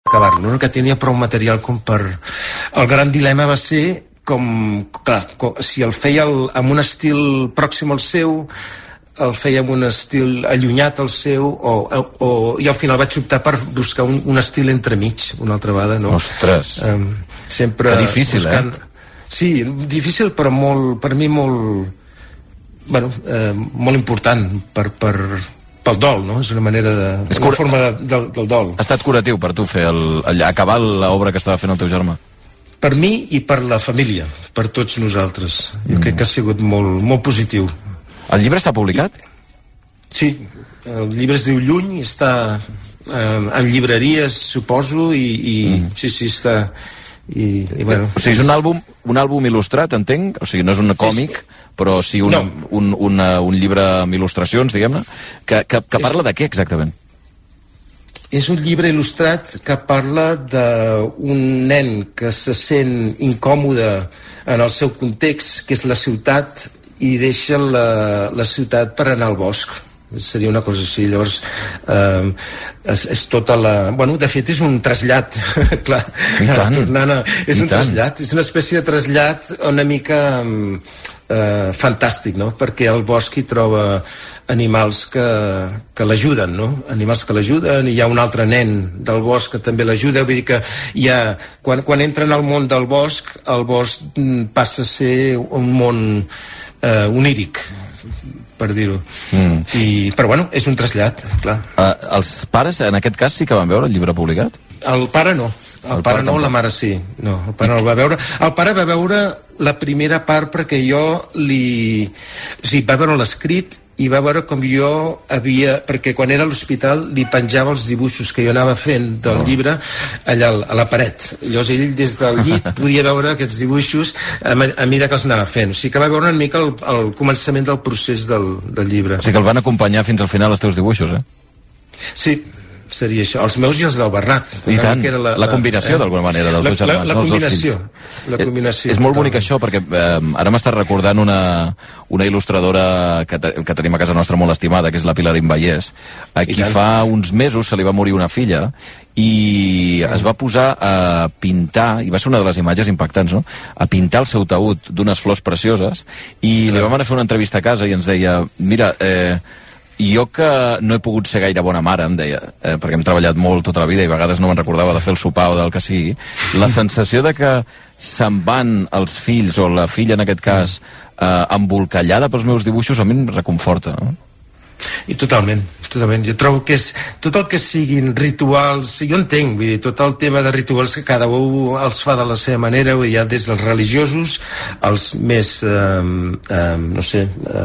acabar-lo, no? Que tenia prou material com per... El gran dilema va ser clar, si el feia amb un estil pròxim al seu, el feia amb un estil allunyat al seu, i al final vaig optar per buscar un estil entremig, una altra vegada, no? Ostres! Sempre que difícil, buscant... Sí, difícil, però per mi molt... Bueno, molt important pel dol, no? És una manera de... una forma del dol. Ha estat curatiu per tu acabar l'obra que estava fent el teu germà? Per mi i per la família, per tots nosaltres. Jo crec que ha sigut molt, molt positiu. El llibre s'ha publicat? Sí, el llibre es diu Lluny, està en llibreries, suposo, sí, està... Bueno, o sigui, és un àlbum il·lustrat, entenc? O sigui, no és un còmic, però sí un llibre amb il·lustracions, diguem-ne, que parla de què exactament? És un llibre il·lustrat que parla d'un nen que se sent incòmode en el seu context, que és la ciutat, i deixa la ciutat per anar al bosc. Seria una cosa així. Llavors és tota la... Bueno, de fet és un trasllat. Clar, és un trasllat, és una espècie de trasllat una mica fantàstic, no? Perquè al bosc hi troba animals que l'ajuden, no? Animals que l'ajuden, i hi ha un altre nen del bosc que també l'ajuda. Vull dir que quan entren al món del bosc, el bosc passa a ser un món oníric, per dir-ho. Però bueno, és un trasllat, clar. Els pares, en aquest cas, sí que van veure el llibre publicat? El pare no. El pare no, la mare sí. No, el pare no el va veure. El pare va veure la primera part perquè jo O sigui, va veure l'escrit i va veure com jo perquè quan era a l'hospital li penjava els dibuixos que jo anava fent del llibre allà a la paret. Llavors ell des del llit podia veure aquests dibuixos a mesura que els anava fent. O sigui que va veure una mica el començament del procés del llibre. O sigui que el van acompanyar fins al final els teus dibuixos, eh? Sí, seria això, els meus i els del Bernat. I tant, la combinació d'alguna manera dels dos germans, la combinació. És molt bonic això, perquè ara m'està recordant una il·lustradora que tenim a casa nostra molt estimada, que és la Pilar Invallés, a qui fa uns mesos se li va morir una filla i es va posar a pintar, i va ser una de les imatges impactants, no? A pintar el seu taüt d'unes flors precioses, i li vam anar a fer una entrevista a casa i ens deia, mira, jo que no he pogut ser gaire bona mare, em deia, perquè hem treballat molt tota la vida i a vegades no me'n recordava de fer el sopar o del que sigui, la sensació de que se'n van els fills, o la filla en aquest cas, embolcallada pels meus dibuixos, a mi em reconforta, no? I totalment. Jo trobo que és tot el que siguin rituals, jo entenc, vull dir, tot el tema de rituals que cada un els fa de la seva manera, vull dir, ja des dels religiosos, els més, no sé,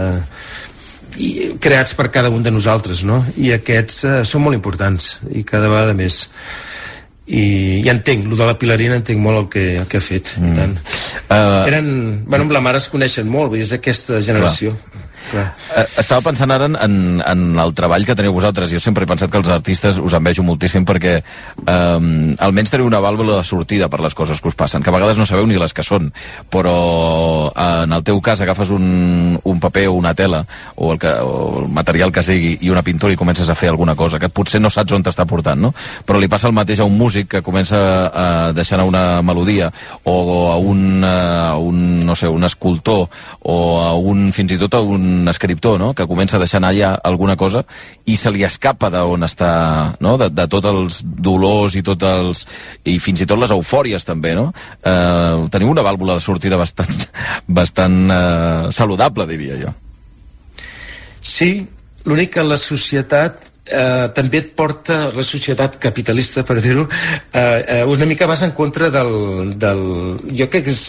creats per cada un de nosaltres, no? I aquests són molt importants, i cada vegada més. I entenc, el de la Pilarina entenc molt el que ha fet. Tant. Bueno, amb la mare es coneixen molt, vull dir, és aquesta generació. Estava pensant ara en el treball que teniu vosaltres. Jo sempre he pensat que els artistes us envejo moltíssim perquè almenys teniu una vàlvula de sortida per les coses que us passen, que a vegades no sabeu ni les que són, però en el teu cas agafes un paper o una tela o el material que sigui i una pintura i comences a fer alguna cosa que potser no saps on t'està portant, no? Però li passa el mateix a un músic que comença a deixar anar una melodia, o a no sé, un escultor, o a fins i tot a un escriptor, no? Que comença a deixar anar ja alguna cosa i se li escapa d'on està, no? De tots els dolors i fins i tot les eufòries també, no? Teniu una vàlvula de sortida bastant saludable, diria jo. Sí, l'únic que la societat també et porta, la societat capitalista, per dir-ho, una mica vas en contra del jo crec que és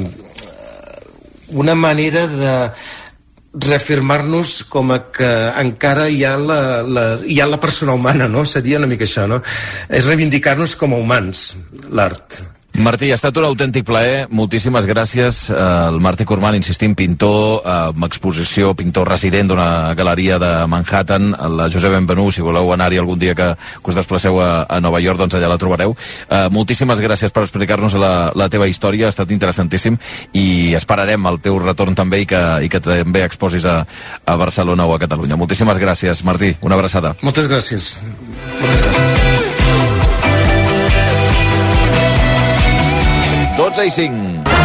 una manera de reafirmar-nos com a que encara hi ha la persona humana, no? Seria una mica això, no? És reivindicar-nos com a humans, l'art. Martí, ha estat un autèntic plaer, moltíssimes gràcies. El Martí Cormán, insistim, pintor, amb exposició, pintor resident d'una galeria de Manhattan, la Josep Benvenú, si voleu anar-hi algun dia que us desplaceu a Nova York, doncs allà la trobareu. Moltíssimes gràcies per explicar-nos la teva història, ha estat interessantíssim, i esperarem el teu retorn també i que també exposis a Barcelona o a Catalunya. Moltíssimes gràcies, Martí, una abraçada. Moltes gràcies. Moltes gràcies. 12:05.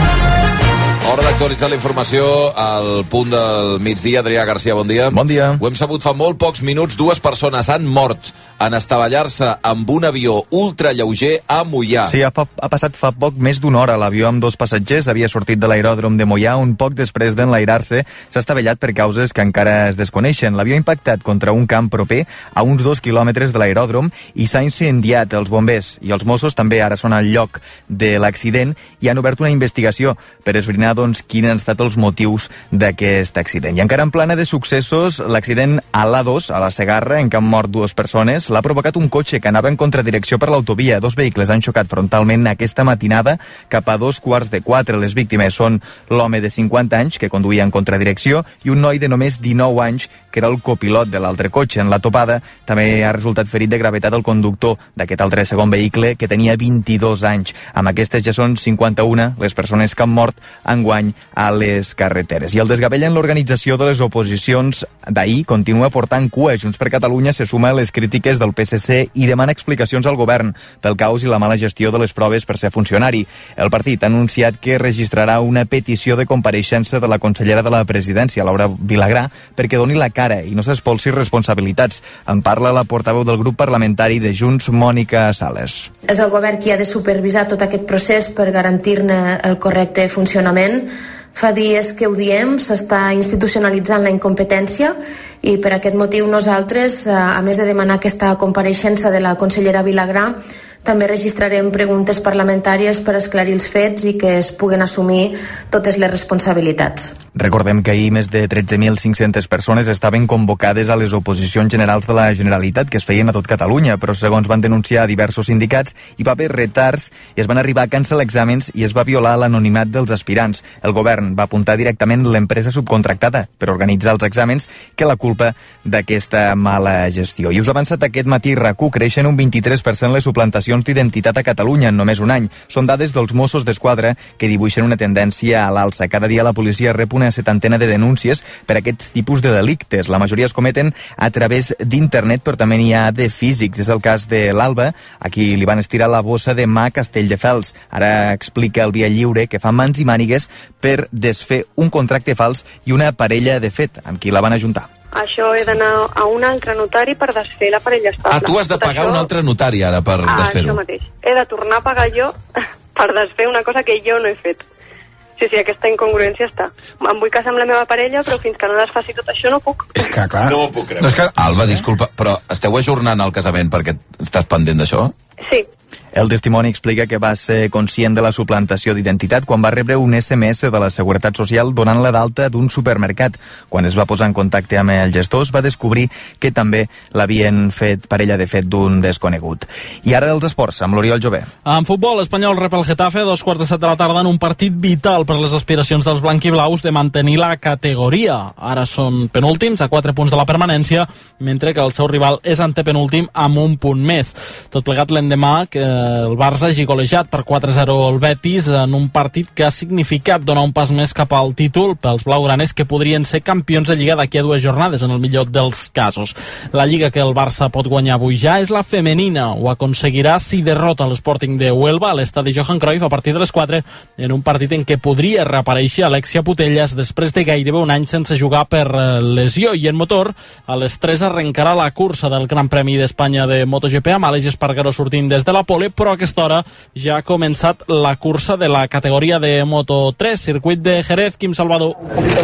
Hora d'actualitzar la informació al punt del migdia. Adrià Garcia, bon dia. Bon dia. Ho hem sabut fa molt pocs minuts. 2 persones han mort en estavellar-se amb un avió ultralleuger a Moià. Sí, ha passat fa poc més d'una hora. L'avió amb 2 passatgers havia sortit de l'aeròdrom de Moià un poc després d'enlairar-se. S'ha estavellat per causes que encara es desconeixen. L'avió ha impactat contra un camp proper a uns 2 quilòmetres de l'aeròdrom i s'ha incendiat. Els bombers i els Mossos també ara són al lloc de l'accident i han obert una investigació per esbrinar quins han estat els motius d'aquest accident. I encara en plana de successos, l'accident a l'A2, a la Segarra, en què han mort 2 persones, l'ha provocat un cotxe que anava en contradirecció per l'autovia. 2 vehicles han xocat frontalment aquesta matinada cap a 3:45. Les víctimes són l'home de 50 anys, que conduïa en contradirecció, i un noi de només 19 anys, que era el copilot de l'altre cotxe. En la topada també ha resultat ferit de gravetat el conductor d'aquest altre segon vehicle, que tenia 22 anys. Amb aquestes ja són 51 les persones que han mort enguany a les carreteres. I el desgavell en l'organització de les oposicions d'ahir continua portant cua. Junts per Catalunya se suma a les crítiques del PSC i demana explicacions al govern pel caos i la mala gestió de les proves per ser funcionari. El partit ha anunciat que registrarà una petició de compareixença de la consellera de la Presidència, Laura Vilagrà, perquè doni la cara i no s'espolsi responsabilitats. En parla la portaveu del grup parlamentari de Junts, Mònica Sales. És el govern qui ha de supervisar tot aquest procés per garantir-ne el correcte funcionament. Fa dies que ho diem, s'està institucionalitzant la incompetència i per aquest motiu nosaltres, a més de demanar aquesta compareixença de la consellera Vilagrà, també registrarem preguntes parlamentàries per esclarir els fets i que es puguen assumir totes les responsabilitats. Recordem que ahir més de 13.500 persones estaven convocades a les oposicions generals de la Generalitat que es feien a tot Catalunya, però segons van denunciar diversos sindicats hi va haver retards i es van arribar a cancel·lar exàmens i es va violar l'anonimat dels aspirants. El govern va apuntar directament l'empresa subcontractada per organitzar els exàmens que la culpa d'aquesta mala gestió. I us ha avançat aquest matí, RAC1 creixen un 23% les suplantacions d'identitat a Catalunya en només un any. Són dades dels Mossos d'Esquadra que dibuixen una tendència a l'alça. Cada dia la policia rep una setantena de denúncies per aquests tipus de delictes. La majoria es cometen a través d'internet, però també n'hi ha de físics. És el cas de l'Alba, a qui li van estirar la bossa de mà a Castelldefels. Ara explica el Via Lliure que fa mans i mànigues per desfer un contracte fals i una parella de fet, amb qui la van ajuntar. Això he d'anar a un altre notari per desfer la parella estable. Tu has de pagar un altre notari ara per desfer-ho. Això mateix. He de tornar a pagar jo per desfer una cosa que jo no he fet. Sí, aquesta incongruència està. Em vull casar amb la meva parella, però fins que no desfaci tot això no puc. És que, clar... No m'ho puc creure. No, és que... Alba, disculpa, però esteu ajornant el casament perquè estàs pendent d'això? Sí. El testimoni explica que va ser conscient de la suplantació d'identitat quan va rebre un SMS de la Seguretat Social donant-la d'alta d'un supermercat. Quan es va posar en contacte amb el gestor, va descobrir que també l'havien fet parella de fet d'un desconegut. I ara dels esports, amb l'Oriol Jové. En futbol, l'Espanyol rep el Getafe a 2:15 de la tarda en un partit vital per les aspiracions dels blanquiblaus de mantenir la categoria. Ara són penúltims, a 4 punts de la permanència, mentre que el seu rival és antepenúltim amb un punt més. Tot plegat l'endemà que el Barça hagi golejat per 4-0 el Betis en un partit que ha significat donar un pas més cap al títol pels blaugranes, que podrien ser campions de Lliga d'aquí a 2 jornades, en el millor dels casos. La Lliga que el Barça pot guanyar avui ja és la femenina. Ho aconseguirà si derrota l'Sporting de Huelva a l'estadi Johan Cruyff a partir de les 4 en un partit en què podria reaparèixer Alexia Putellas després de gairebé un any sense jugar per lesió. I en motor, a les 3 arrencarà la cursa del Gran Premi d'Espanya de MotoGP amb Àlex Espargaró sortint des de la pole, però a aquesta hora ja ha començat la cursa de la categoria de Moto3, circuit de Jerez. Quim Salvador.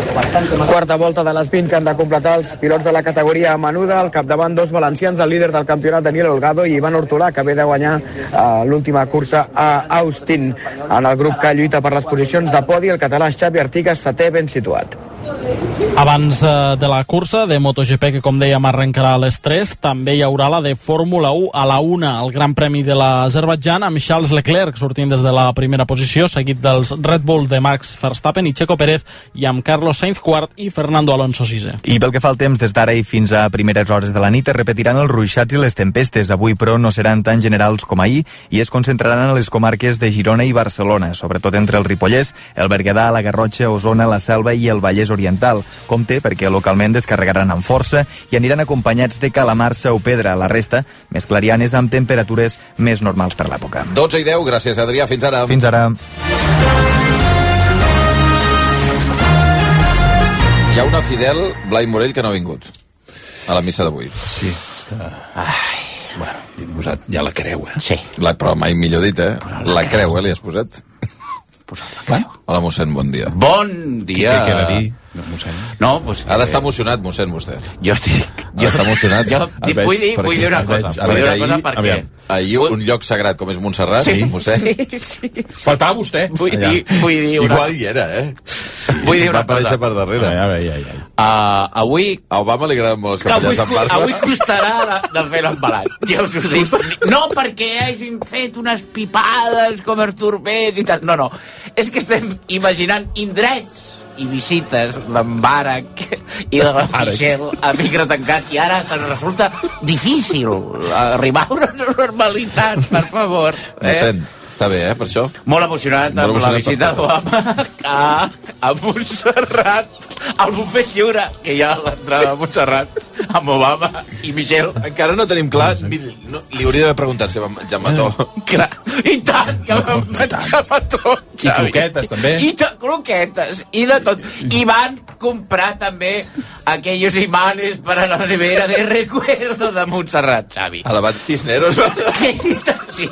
Quarta volta de les 20 que han de completar els pilots de la categoria menuda, al capdavant 2 valencians, el líder del campionat Daniel Holgado i Ivan Ortolà, que ve de guanyar l'última cursa a Austin. En el grup que lluita per les posicions de podi, el català Xavi Artigas, 7è ben situat. Abans de la cursa de MotoGP, que com dèiem arrencarà a les 3, també hi haurà la de Fórmula 1 a la 1, el Gran Premi de l'Azerbaidjan, amb Charles Leclerc sortint des de la primera posició, seguit dels Red Bull de Max Verstappen i Checo Pérez, i amb Carlos Sainz quart i Fernando Alonso 6è. I pel que fa al temps, des d'ara i fins a primeres hores de la nit es repetiran els ruixats i les tempestes. Avui, però, no seran tan generals com ahir i es concentraran a les comarques de Girona i Barcelona, sobretot entre el Ripollès, el Berguedà, la Garrotxa, Osona, la Selva i el Vallès Oriental. Compte perquè localment descarregaran amb força i aniran acompanyats de calamarsa o pedra. La resta, més clarianes amb temperatures més normals per l'època. 12:10, gràcies Adrià, fins ara. Fins ara. Hi ha una fidel, Blai Morell, que no ha vingut a la missa d'avui. Sí, és que... Bueno, li hem posat ja la creu, Sí. Però mai millor dit, La creu, li has posat? Posat la creu. Hola, mossèn, bon dia. Bon dia. Què ha de dir? No, mossèn. No, doncs... Ha d'estar emocionat, mossèn, vostè. Jo estic... Ha d'estar emocionat. Vull dir una cosa. Vull dir una cosa perquè... Ahir un lloc sagrat com és Montserrat, mossèn. Sí. Faltava vostè. Vull dir una... Igual hi era, Sí, vull dir una va aparèixer per darrere. Avui... A Obama li agraden molt els capellans amb barba. Avui costarà de fer l'embalat. Ja us ho dic. No perquè hagin fet unes pipades com Artur Mas i tal. No. És que estem imaginant indrets i visites d'en Barack i de la Michelle a micro tancat i ara se'ns resulta difícil arribar a una normalitat, per favor. Mossèn, està bé, per això? Molt emocionat amb la visita d'Obama a Montserrat, al bufet lliure que hi ha a l'entrada de Montserrat amb Obama i Michelle. Encara no tenim clar, li hauria d'haver preguntat si va menjar mató. Clar, i tant, que vam menjar mató. I croquetes, també. I croquetes, i de tot. I van comprar també aquellos imanes para la nevera de recuerdo de Montserrat, Xavi. A la Bat Cisneros. Sí.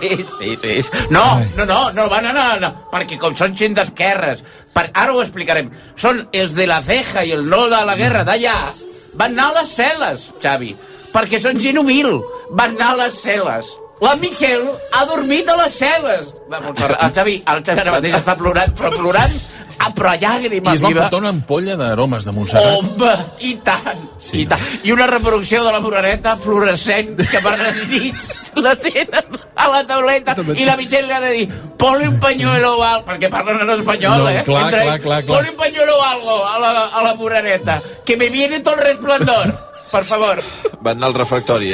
No, van anar, perquè com són gent d'esquerres, ara ho explicarem, són els de la ceja i el no de la guerra d'allà, van anar a les cel·les, Xavi, perquè són gent humil, van anar a les cel·les. La Michelle ha dormit a les cel·les de Montserrat. El Xavi ara mateix està plorant, però a llàgrima viva. I es van portar una ampolla d'aromes de Montserrat. Home, i tant. I una reproducció de la Moreneta fluorescent que per les nits la tenen a la tauleta i la Michelle li ha de dir ponle un pañuelo o algo, perquè parlen en espanyol, Clar. Ponle un pañuelo o algo a la Moreneta, que me viene todo el resplandor. Per favor. Van anar al refractori.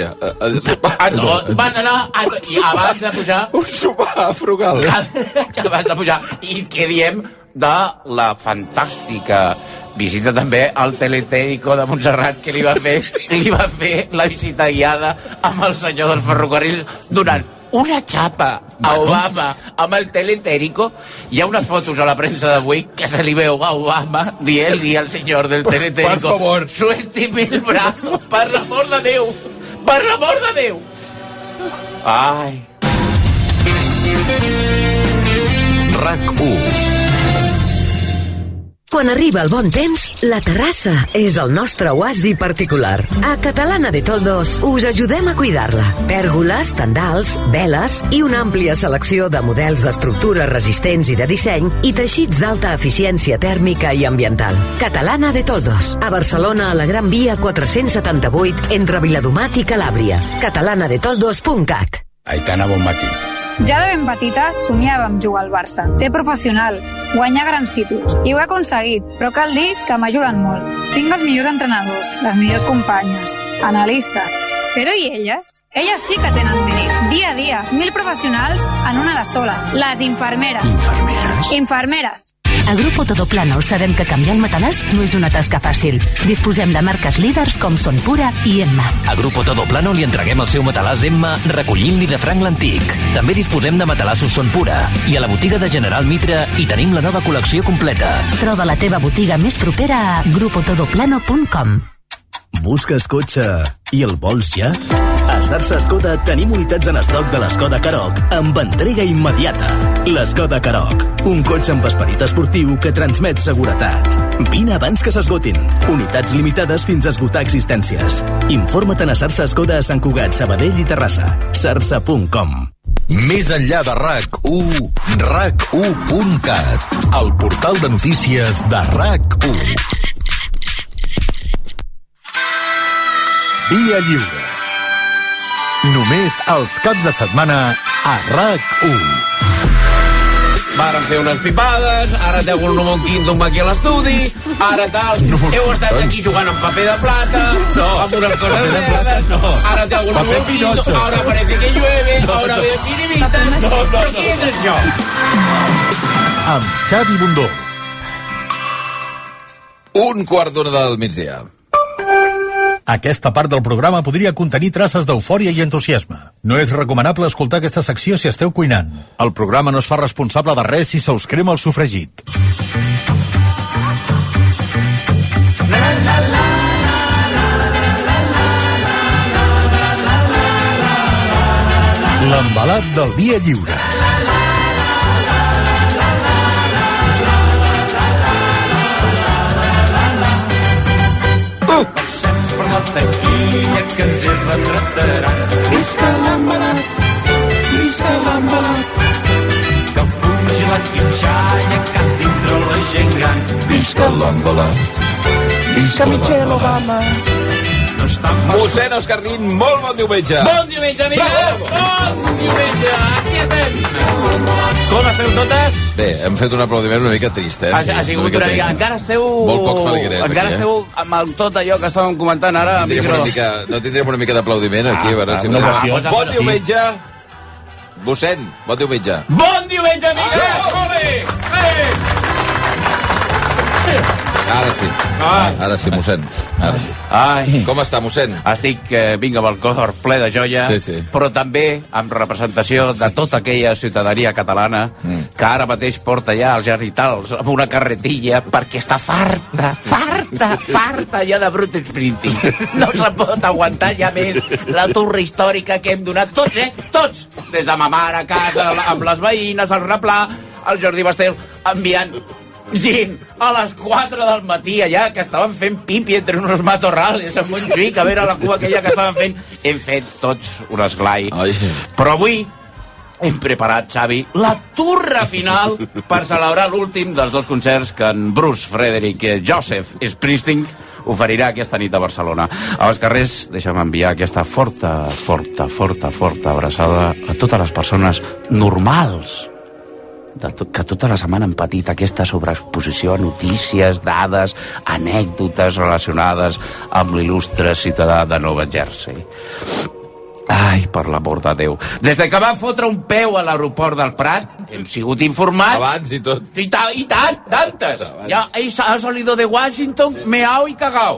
No, van anar i abans de pujar... Un sopar frugal. Abans de pujar. I què diem de la fantàstica visita també al teletérico de Montserrat que li va fer la visita guiada amb el senyor dels ferrocarrils donant una xapa a Obama amb el teletérico. Hi ha unes fotos a la premsa d'avui que se li veu a Obama dient-li al senyor del teletérico, per favor, suélteme el brazo, per l'amor de Déu, per l'amor de Déu. Ai. RAC1. Quan arriba el bon temps, la terrassa és el nostre oasi particular. A Catalana de Toldos us ajudem a cuidar-la. Pèrgoles, tendals, veles i una àmplia selecció de models d'estructures resistents i de disseny i teixits d'alta eficiència tèrmica i ambiental. Catalana de Toldos, a Barcelona, a la Gran Via 478, entre Viladomat i Calàbria. catalanadetoldos.cat. Aitana, bon matí. Ja de ben petita somiava amb jugar al Barça, ser professional, guanyar grans títols. I ho he aconseguit, però cal dir que m'ajuden molt. Tinc els millors entrenadors, les millors companyes, analistes. Però i elles? Elles sí que tenen mèrit. Dia a dia, 1.000 professionals en una de sola. Les infermeres. Infermeres? Infermeres. A Grupo Todoplano sabem que canviar el matalàs no és una tasca fàcil. Disposem de marques líders com Son Pura i Emma. A Grupo Todoplano li entreguem el seu matalàs Emma recollint-li de franc l'antic. També disposem de matalassos Son Pura. I a la botiga de General Mitre hi tenim la nova col·lecció completa. Troba la teva botiga més propera a grupotodoplano.com. Busques cotxe i el vols ja? A Sarsa Skoda tenim unitats en estoc de l'Skoda Karoq amb entrega immediata. L'Skoda Karoq, un cotxe amb esperit esportiu que transmet seguretat. Vine abans que s'esgotin. Unitats limitades fins a esgotar existències. Informa't a Sarsa Skoda a Sant Cugat, Sabadell i Terrassa. sarsa.com. Més enllà de RAC1, RAC1.cat, el portal de notícies de RAC1. Via Lliure. Només els caps de setmana a RAC1. Varen fer unes pipades, ara té algun número quintum aquí a l'estudi, ara tal, heu estat aquí jugant amb paper de plata, amb unes coses verdes, ara té algun número quintum, ara parece que llueve, ahora veo chiribitas, però què és això? Amb Xavi Bundó. 1:15 del migdia. Aquesta part del programa podria contenir traces d'eufòria i entusiasme. No és recomanable escoltar aquesta secció si esteu cuinant. El programa no es fa responsable de res si se us crema el sofregit. L'embalat del dia lliure. Sempre la taquilla que ens hi retratarà. Visca l'embalat, visca l'embalat, que fugi la quinxalla que dintre la gent gran. Visca l'embalat, visca Michelle Obama. Mossèn Òscar Nin, molt bon diumenge. Bon diumenge, amigues! Bon diumenge! Aquí estem! Com esteu totes? Bé, hem fet un aplaudiment una mica trist, eh? Ha sigut una mica... Encara esteu... Molt pocs feliguerets, encara aquí, esteu amb tot allò que estàvem comentant ara. No tindrem una mica d'aplaudiment aquí, a veure si... Bon diumenge! Mossèn, bon diumenge. Bon diumenge, amigues! Ole! Ara sí, mossèn. Ara sí. Ai. Com està, mossèn? Estic, vinga, amb el cor ple de joia, però també amb representació de tota aquella ciutadania catalana que ara mateix porta ja els genitals amb una carretilla perquè està farta ja de Bruce Springsteen. No se pot aguantar ja més la turra històrica que hem donat tots, tots! Des de ma mare a casa, amb les veïnes, al replà, el Jordi Bastel, enviant gent a les 4 del matí allà, que estaven fent pipi entre unos matorrales a Montjuïc, a veure la cua aquella que estaven fent. Hem fet tots un esglai. Però avui hem preparat, Xavi, la turra final per celebrar l'últim dels dos concerts que en Bruce Frederick Joseph Springsteen oferirà aquesta nit a Barcelona. Als carrers, deixa'm enviar aquesta forta abraçada a totes les persones normals que tota la setmana han patit aquesta sobreexposició a notícies, dades, anècdotes relacionades amb l'il·lustre ciutadà de Nova Jersey. Ai, per l'amor de Déu. Des que van fotre un peu a l'aeroport del Prat, hem sigut informats... Abans i tot. I tant, d'antes. Ja ha salido de Washington, meao i cagao,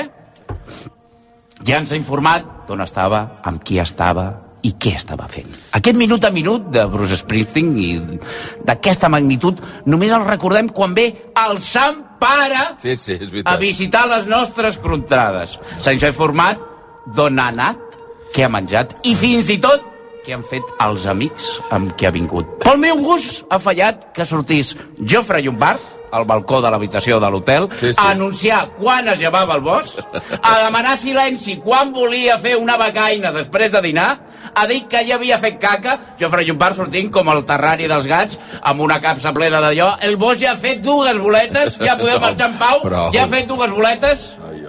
Ja ens ha informat d'on estava, amb qui estava i què estava fent. Aquest minut a minut de Bruce Springsteen i d'aquesta magnitud només el recordem quan ve el Sant Pare a visitar les nostres contrades. Se'ns ha informat d'on ha anat, què ha menjat i fins i tot què han fet els amics amb qui ha vingut. Pel meu gust ha fallat que sortís Jofre Llombart al balcó de l'habitació de l'hotel, a anunciar quan es llevava el bosc, a demanar silenci quan volia fer una becaina després de dinar, a dir que ja havia fet caca, Jofre Llombart sortint com el terrari dels gats, amb una capsa plena d'allò. El bosc ja ha fet 2 boletes, ja podem marxar en pau, ja ha fet 2 boletes.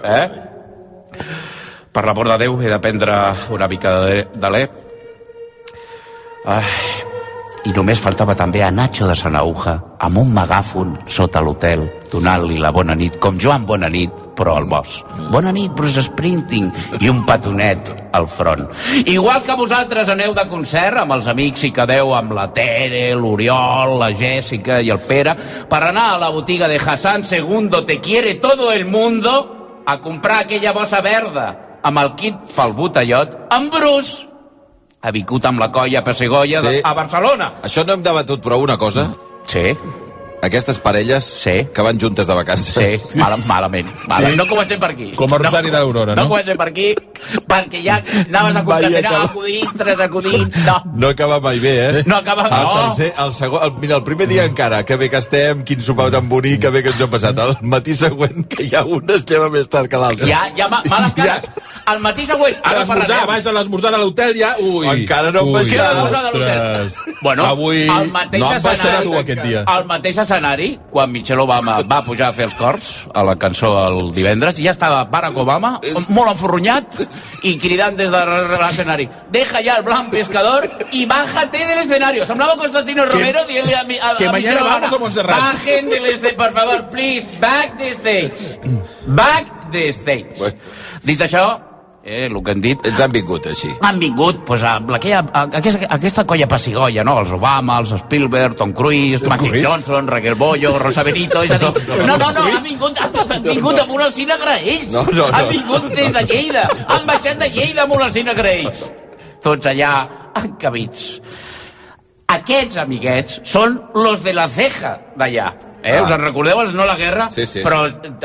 Per l'amor de Déu, he de prendre una mica d'alè. I només faltava també a Nacho de Sanauja, amb un megàfon sota l'hotel, donant-li la bona nit, com Joan Bonanit, però al bosc. Bona nit, Bruce Springsteen, i un petonet al front. Igual que vosaltres aneu de concert amb els amics i quedeu amb la Tere, l'Oriol, la Jèssica i el Pere, per anar a la botiga de Hassan Segundo Te Quiere Todo el Mundo a comprar aquella bossa verda amb el kit pel botellot, amb Bruce ha vingut amb la colla pessegoia a Barcelona. Això no hem debatut prou una cosa? Sí. Aquestes parelles que van juntes de vacances. Sí, malament. No comencem per aquí. Com a Rosari d'Aurora, no? No comencem per aquí, perquè ja anaves a concatenar acudint, tres acudint... No acaba mai bé, No acaba mai, no. El segon, mira, el primer dia encara, que bé que estem, quin sopar tan bonic, que bé que ens ho hem passat. El matí següent, que ja un es lleva més tard que l'altre. Ja, males cares. El matí següent... Vas a l'esmorzar de l'hotel ja... Encara no hem baixat. Bueno, avui no em baixarà tu aquest dia. El mateix escenari, quan Michelle Obama va pujar a fer els cors a la cançó el divendres, ja estava Barack Obama molt enforronyat i cridant des de l'escenari: deja ya el blanc pescador y bájate del escenario. Semblava Constantino Romero dient-li a Michelle Obama: bajen del escenario, por favor, please, back the stage. Back the stage. Dit això, el que han dit. Ells han vingut així. Han vingut, doncs, aquesta colla passigoia, no? Els Obama, els Spielberg, Tom Cruise, Magic Johnson, Raquel Bollo, Rosa Benito, és a dir... No, han vingut amb un Alsina Graells. Han vingut des de Lleida. Han baixat de Lleida amb un Alsina Graells. Tots allà encabits. Aquests amiguets són los de la ceja d'allà. Us en recordeu, els No la Guerra? Sí. Però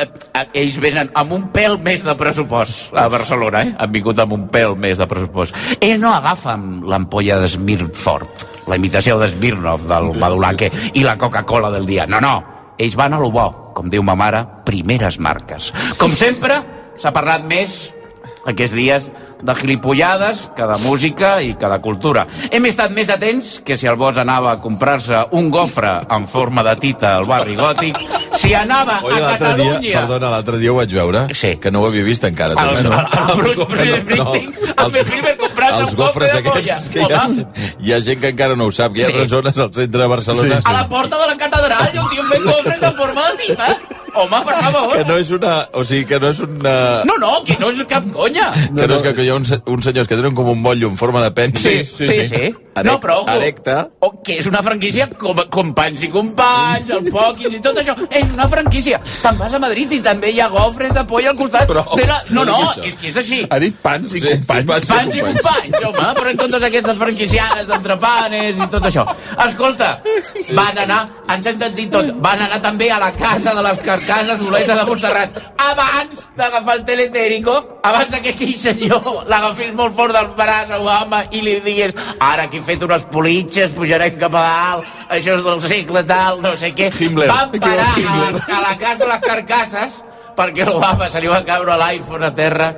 ells venen amb un pèl més de pressupost a Barcelona, Han vingut amb un pèl més de pressupost. Ells no agafen l'ampolla d'Smirnoff, la imitació d'Smirnoff del Badulaque i la Coca-Cola del dia. No. Ells van a lo bo, com diu ma mare, primeres marques. Com sempre, s'ha parlat més aquests dies de gilipollades que de música i que de cultura. Hem estat més atents que si el Bosch anava a comprar-se un gofre en forma de tita al barri gòtic, si anava a Catalunya... Perdona, l'altre dia ho vaig veure, que no ho havia vist encara. El Bruce Springsteen, el Spielberg comprant un gofre de polla. Hi ha gent que encara no ho sap, que hi ha persones al centre de Barcelona... A la porta de la catedral hi ha un tio fent gofres de forma de tita. Home, per favor. Que no és una... O sigui, que no és una... No, que no és cap conya. Que no és que hi ha uns senyors que tenen com un motllo en forma de penis. Sí. No, però ojo. Erecte. Que és una franquícia com Companys i Companys, el Pòquins i tot això. És una franquícia. Te'n vas a Madrid i també hi ha gofres de polla al costat. No, és que és així. Ha dit Pans i Companys. Pans i Companys, home, però en totes aquestes franquiciades d'entrepanes i tot això. Escolta, van anar, ens hem dit tot, van anar també a la casa de les carcasses d'Olesa de Montserrat. Abans d'agafar el teletérico, abans que aquell senyor l'agafés molt fort del braç a Obama i li digués, ara que he fet unes politxes, pujarem cap a dalt, això és del segle tal, no sé què. Van parar a la casa de les carcasses perquè l'Obama se li va caure l'iPhone a terra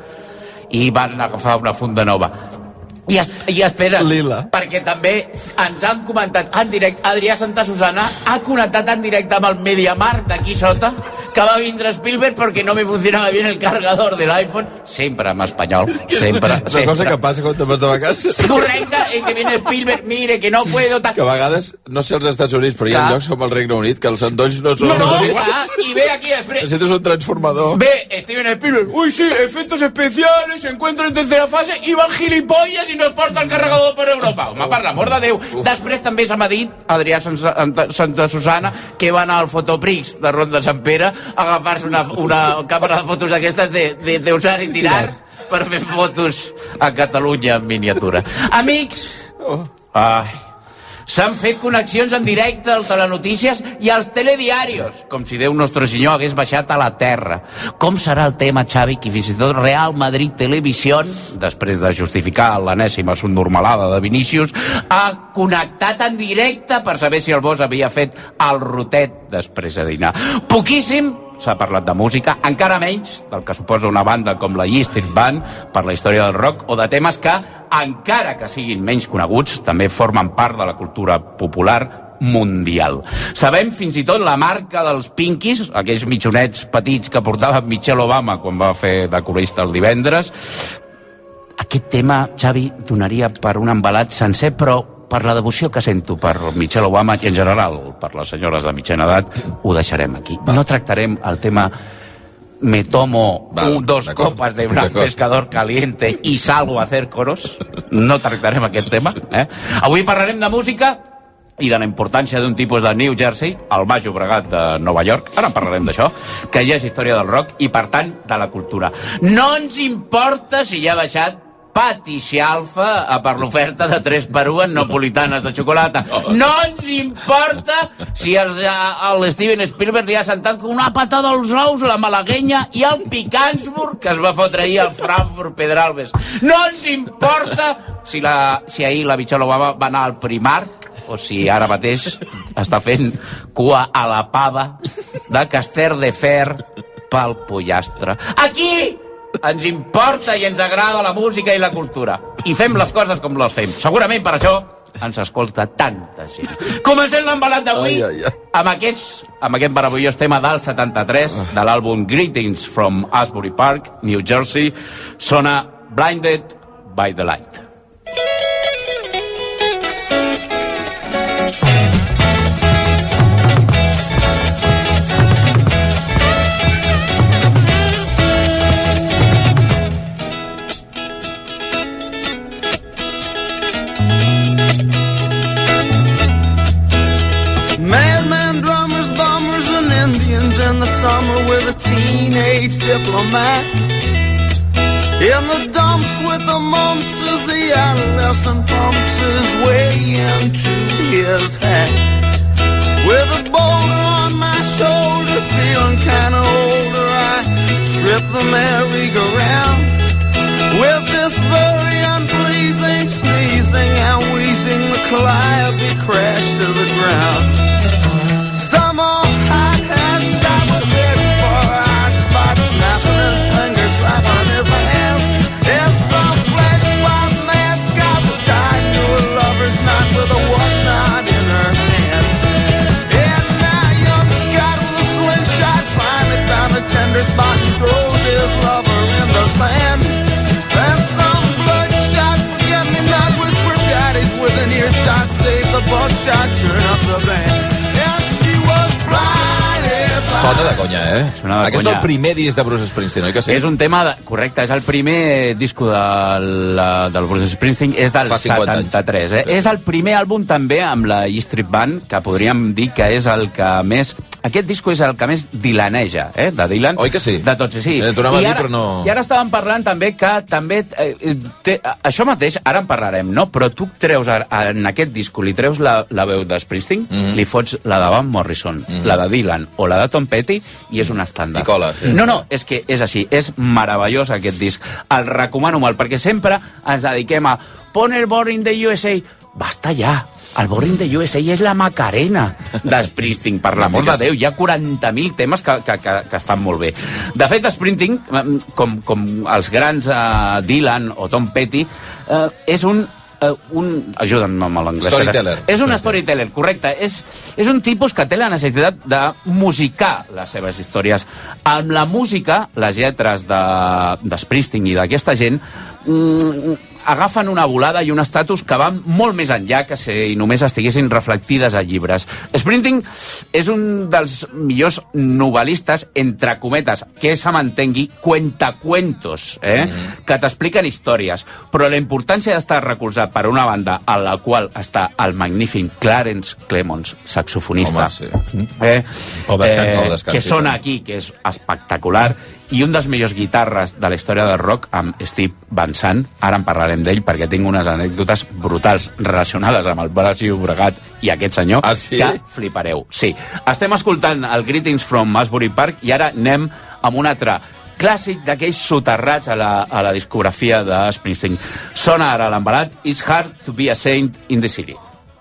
i van agafar una funda nova. I espera, perquè també ens han comentat en directe, Adrià Santa Susana ha connectat en directe amb el MediaMarkt d'aquí sota, que va vindre Spielberg perquè no me funcionava bien el cargador de l'iPhone, sempre en espanyol, sempre. Una cosa que passa quan te vas de vacances. Correcte, que viene Spielberg, mire, que no puedo... Que a vegades, no sé als Estats Units, però hi ha llocs com el Regne Unit, que els endolls no són... No, i ve aquí... Necessites un transformador. Ve Steven Spielberg, uy, sí, efectos especiales, se encuentra en tercera fase, i van gilipolles i nos porta el carregador per Europa. Home, per l'amor de Déu. Després també s'ha dit, Adrià Santa Susana, que va anar al Fotoprix de Ronda Sant Pere a agafar-se una càmera de fotos d'aquestes de usar i tirar per fer fotos a Catalunya en miniatura. Amics, s'han fet connexions en directe als telenotícies i als telediarios, com si Déu Nostre Senyor hagués baixat a la terra. Com serà el tema, Xavi, que fins i tot Real Madrid Televisión, després de justificar l'enèsima subnormalada de Vinícius, ha connectat en directe per saber si el Bosch havia fet el rotet després de dinar. Poquíssim s'ha parlat de música, encara menys del que suposa una banda com la E Street Band per la història del rock, o de temes que, encara que siguin menys coneguts, també formen part de la cultura popular mundial. Sabem fins i tot la marca dels Pinkies, aquells mitjonets petits que portava Michelle Obama quan va fer de corista el divendres. Aquest tema, Xavi, donaria per un embalat sencer, però per la devoció que sento per Michelle Obama i en general per les senyores de mitjana edat, ho deixarem aquí. No tractarem el tema me tomo dos copas de un pescador caliente y salgo a hacer coros. No tractarem aquest tema. Avui parlarem de música i de la importància d'un tipus de New Jersey, el Baix Llobregat de Nova York, ara parlarem d'això, que ja és història del rock i, per tant, de la cultura. No ens importa si ja ha baixat Pati Xalfa per l'oferta de 3x1 en napolitanes de xocolata. No ens importa si el Steven Spielberg li ha sentat com una patada als ous la malaguenya i el Picansburg que es va fotre ahir al Frankfurt Pedralbes. No ens importa si ahir la Michelle Obama va anar al Primark o si ara mateix està fent cua a la pava de Caster de Fer pel pollastre. Aquí ens importa i ens agrada la música i la cultura. I fem les coses com les fem. Segurament per això ens escolta tanta gent. Comencem l'embalat d'avui amb aquest meravellós tema del 73 de l'àlbum Greetings from Asbury Park, New Jersey. Sona Blinded by the Light. with a teenage diplomat. In the dumps with the mumps as the adolescent pumps his way into his hat. With a boulder on my shoulder, feeling kinda older, I trip the merry-go-round. With this very unpleasing sneezing and wheezing, the calliope crashed to the ground. Some old hot-hat shot was heading for a hot spot, snapping his fingers, clapping his hands. In some flesh-bomb mask, I was tied to a lover's knot with a whatnot in her hand. And now young Scott with a slingshot finally found a tender spot and throws his lover in the sand. And some bloodshot forget-me-not whisper daddies with an earshot save the buckshot, turn up the band. Sona de conya, Sona de Aquest conya. és el primer disc de Bruce Springsteen, oi que sí? És un tema, correcte, és el primer disco del Bruce Springsteen, és del 73. És el primer àlbum també amb la E Street Band, que podríem dir que és el que més... Aquest disco és el que més dilaneja, de Dylan. Oi que sí? De tots, sí. Tornava a dir, però no... I ara estàvem parlant també que també... això mateix, ara en parlarem, no? Però tu treus, en aquest disco, li treus la veu de Springsteen, li fots la de Van Morrison, la de Dylan o la de Tom Petty, i és un estàndard. I cola, sí. No, és que és així, és meravellós aquest disc. El recomano molt, perquè sempre ens dediquem a pon el Born in the USA. Basta ja. El Born in the USA és la Macarena de Springsteen, per l'amor de Déu. Hi ha 40.000 temes que estan molt bé. De fet, Springsteen, com els grans Dylan o Tom Petty, és un ajuda'm amb l'anglès. Storyteller. És un storyteller, correcte. És un tipus que té la necessitat de musicar les seves històries. Amb la música, les lletres de Springsteen i d'aquesta gent agafen una volada i un estatus que van molt més enllà que si només estiguessin reflectides a llibres. Springsteen és un dels millors novel·listes, entre cometes, que se m'entengui, cuentacuentos, que t'expliquen històries, però la importància d'estar recolzat per una banda a la qual està el magnífic Clarence Clemons, saxofonista, que sona aquí, que és espectacular, i un dels millors guitarres de la història del rock amb Steve Van Sant. Ara en parlarem d'ell perquè tinc unes anècdotes brutals relacionades amb el Baix Llobregat i aquest senyor, que flipareu. Sí, estem escoltant el Greetings from Asbury Park i ara anem amb un altre clàssic d'aquells soterrats a la discografia de Springsteen. Sona ara l'embalat It's Hard to be a Saint in the City.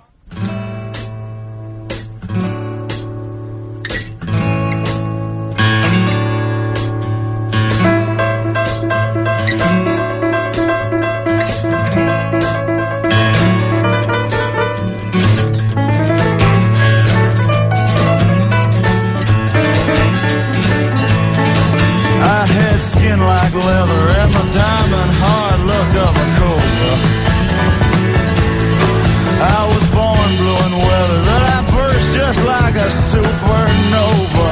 Leather and my diamond hard look of a cobra. I was born blue and weather, but I burst just like a supernova.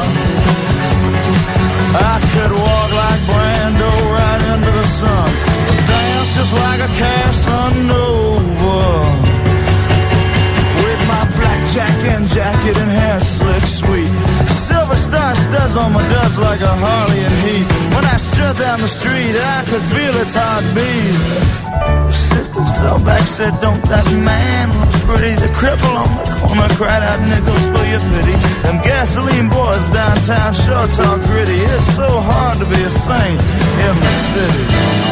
I could walk like Brando right into the sun, dance just like a Casanova. With my blackjack and jacket and hair slick sweet, silver star studs on my duds like a Harley and Heat. When I strut down the street, I could feel its heartbeat. Sisters fell back, said, don't that man look pretty? The cripple on the corner cried out nickels for your pity. Them gasoline boys downtown sure talk gritty. It's so hard to be a saint in the city.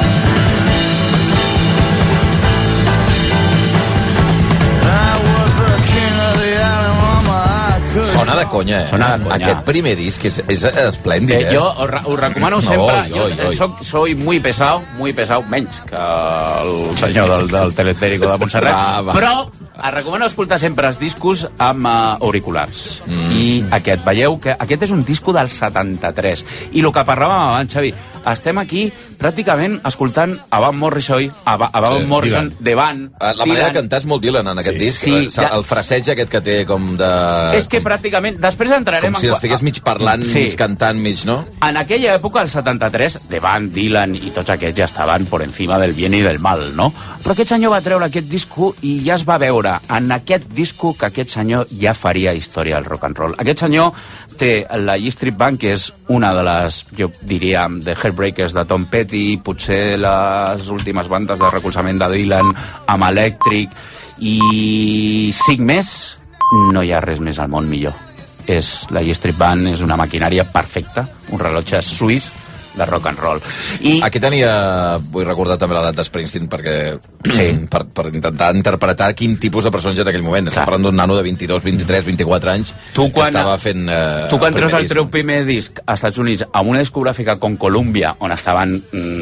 I was the king of the island, mama, I could. Sona de conya, Sona de conya. Aquest primer disc és esplèndid, Jo us recomano sempre... Soy muy pesado, menys que el senyor del Teleférico de Montserrat, però es recomano escoltar sempre els discos amb auriculars. I aquest, veieu que aquest és un disco del 73. I el que parlàvem abans, Xavi, estem aquí pràcticament escoltant a Van Morrison de Van. La manera de cantar és molt Dylan en aquest disc. El fraseig aquest que té com de... És que pràcticament... Després entrarem... Com si estigués mig parlant, mig cantant, mig, no? En aquella època, el 73, de Van, Dylan i tots aquests ja estaven por encima del bien i del mal, no? Però aquest senyor va treure aquest disco i ja es va veure en aquest disco que aquest senyor ja faria història del rock and roll. Aquest senyor té la E Street Band, que és una de les, jo diria, de Heartbreakers de Tom Petty, potser les últimes bandes de recolzament de Dylan amb Electric, i 5 més, no hi ha res més al món millor. La E Street Band és una maquinària perfecta, un rellotge suís de rock and roll. Aquí vull recordar també l'edat de Springsteen perquè per intentar interpretar quin tipus de personatge en aquell moment. Estem parlant d'un nano de 22, 23, 24 anys que estava fent tu quan treus el teu primer disc als Estats Units amb una discogràfica com Columbia, on estaven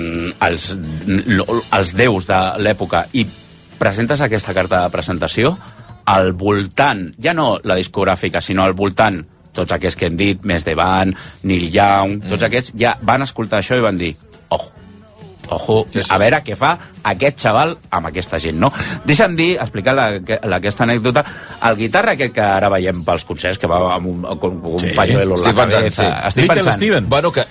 els déus de l'època, i presentes aquesta carta de presentació, al voltant, ja no la discogràfica, sinó al voltant, tots aquests que hem dit, més de Van, Neil Young, tots aquests ja van escoltar això i van dir, ojo, a veure què fa aquest xaval amb aquesta gent, no? Deixa'm dir, explicar aquesta anècdota, el guitarra aquest que ara veiem pels concerts, que va amb un pañuelo a la cabeza. Estic pensant... Steven. Bueno, que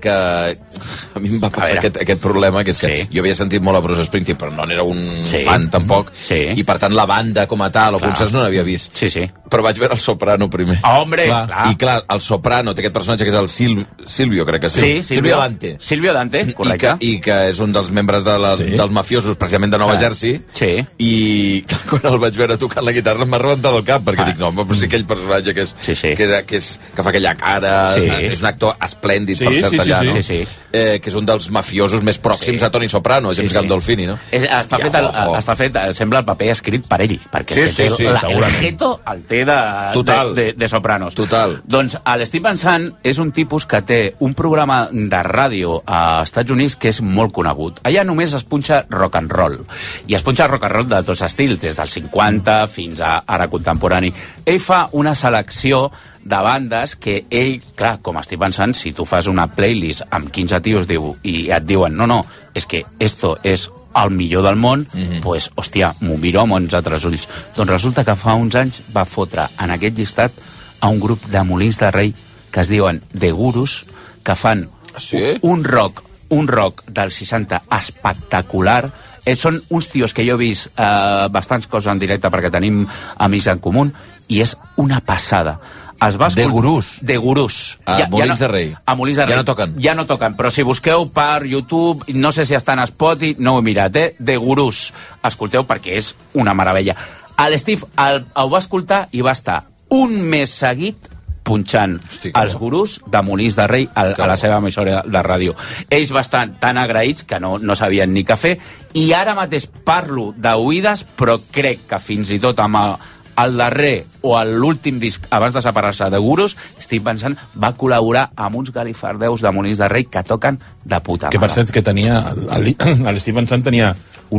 a mi em va passar aquest problema, que és que jo havia sentit molt a Bruce Springsteen, però no n'era un fan tampoc, i per tant la banda com a tal, o concerts no n'havia vist. Però vaig veure el Soprano primer. Hombre, clar. I clar, el Soprano té aquest personatge que és el Silvio, crec que sí. Silvio Dante. Silvio Dante, correcte. I que és un dels membres dels mafiosos, precisament de Nova Jersey, i quan el vaig veure tocant la guitarra em va rebentar el cap, perquè dic, no, però sí aquell personatge que fa aquella cara, és un actor esplèndid, per cert, allà, no? Que és un dels mafiosos més pròxims a Tony Soprano, James Gandolfini, no? Està fet, sembla el paper escrit per ell, perquè el jeto el té de Sopranos. Total. Doncs l'Estic pensant és un tipus que té un programa de ràdio als Estats Units que és molt conegut. Allà només es punxa rock and roll. I es punxa rock and roll de tots estils, des dels 50 fins a ara contemporani. Ell fa una selecció de bandes que ell, clar, com estic pensant, si tu fas una playlist amb 15 tios i et diuen, no, és que esto és el millor del món, pues, hòstia, m'ho miro amb uns altres ulls. Doncs resulta que fa uns anys va fotre en aquest llistat a un grup de Molins de Rei que es diuen The Gurus, que fan un rock dels 60 espectacular. Són uns tios que jo he vist bastants coses en directe perquè tenim amics en comú, i és una passada. De Gurús. A Molins de Rei. A Molins de Rei. Ja no toquen, però si busqueu per YouTube, no sé si estan a Spotify, no ho he mirat, De Gurús. Escolteu, perquè és una meravella. L'Steve ho va escoltar i va estar un mes seguit punxant els Gurús de Molins de Rei a la seva emissora de ràdio. Ells bastant tan agraïts que no sabien ni què fer, i ara mateix parlo d'oïdes, però crec que fins i tot amb el darrer o l'últim disc abans de separar-se de Gurús, estic pensant, va col·laborar amb uns galifardeus de Molins de Rei que toquen de puta mare. Que per cert que tenia, l'Steve Vincent tenia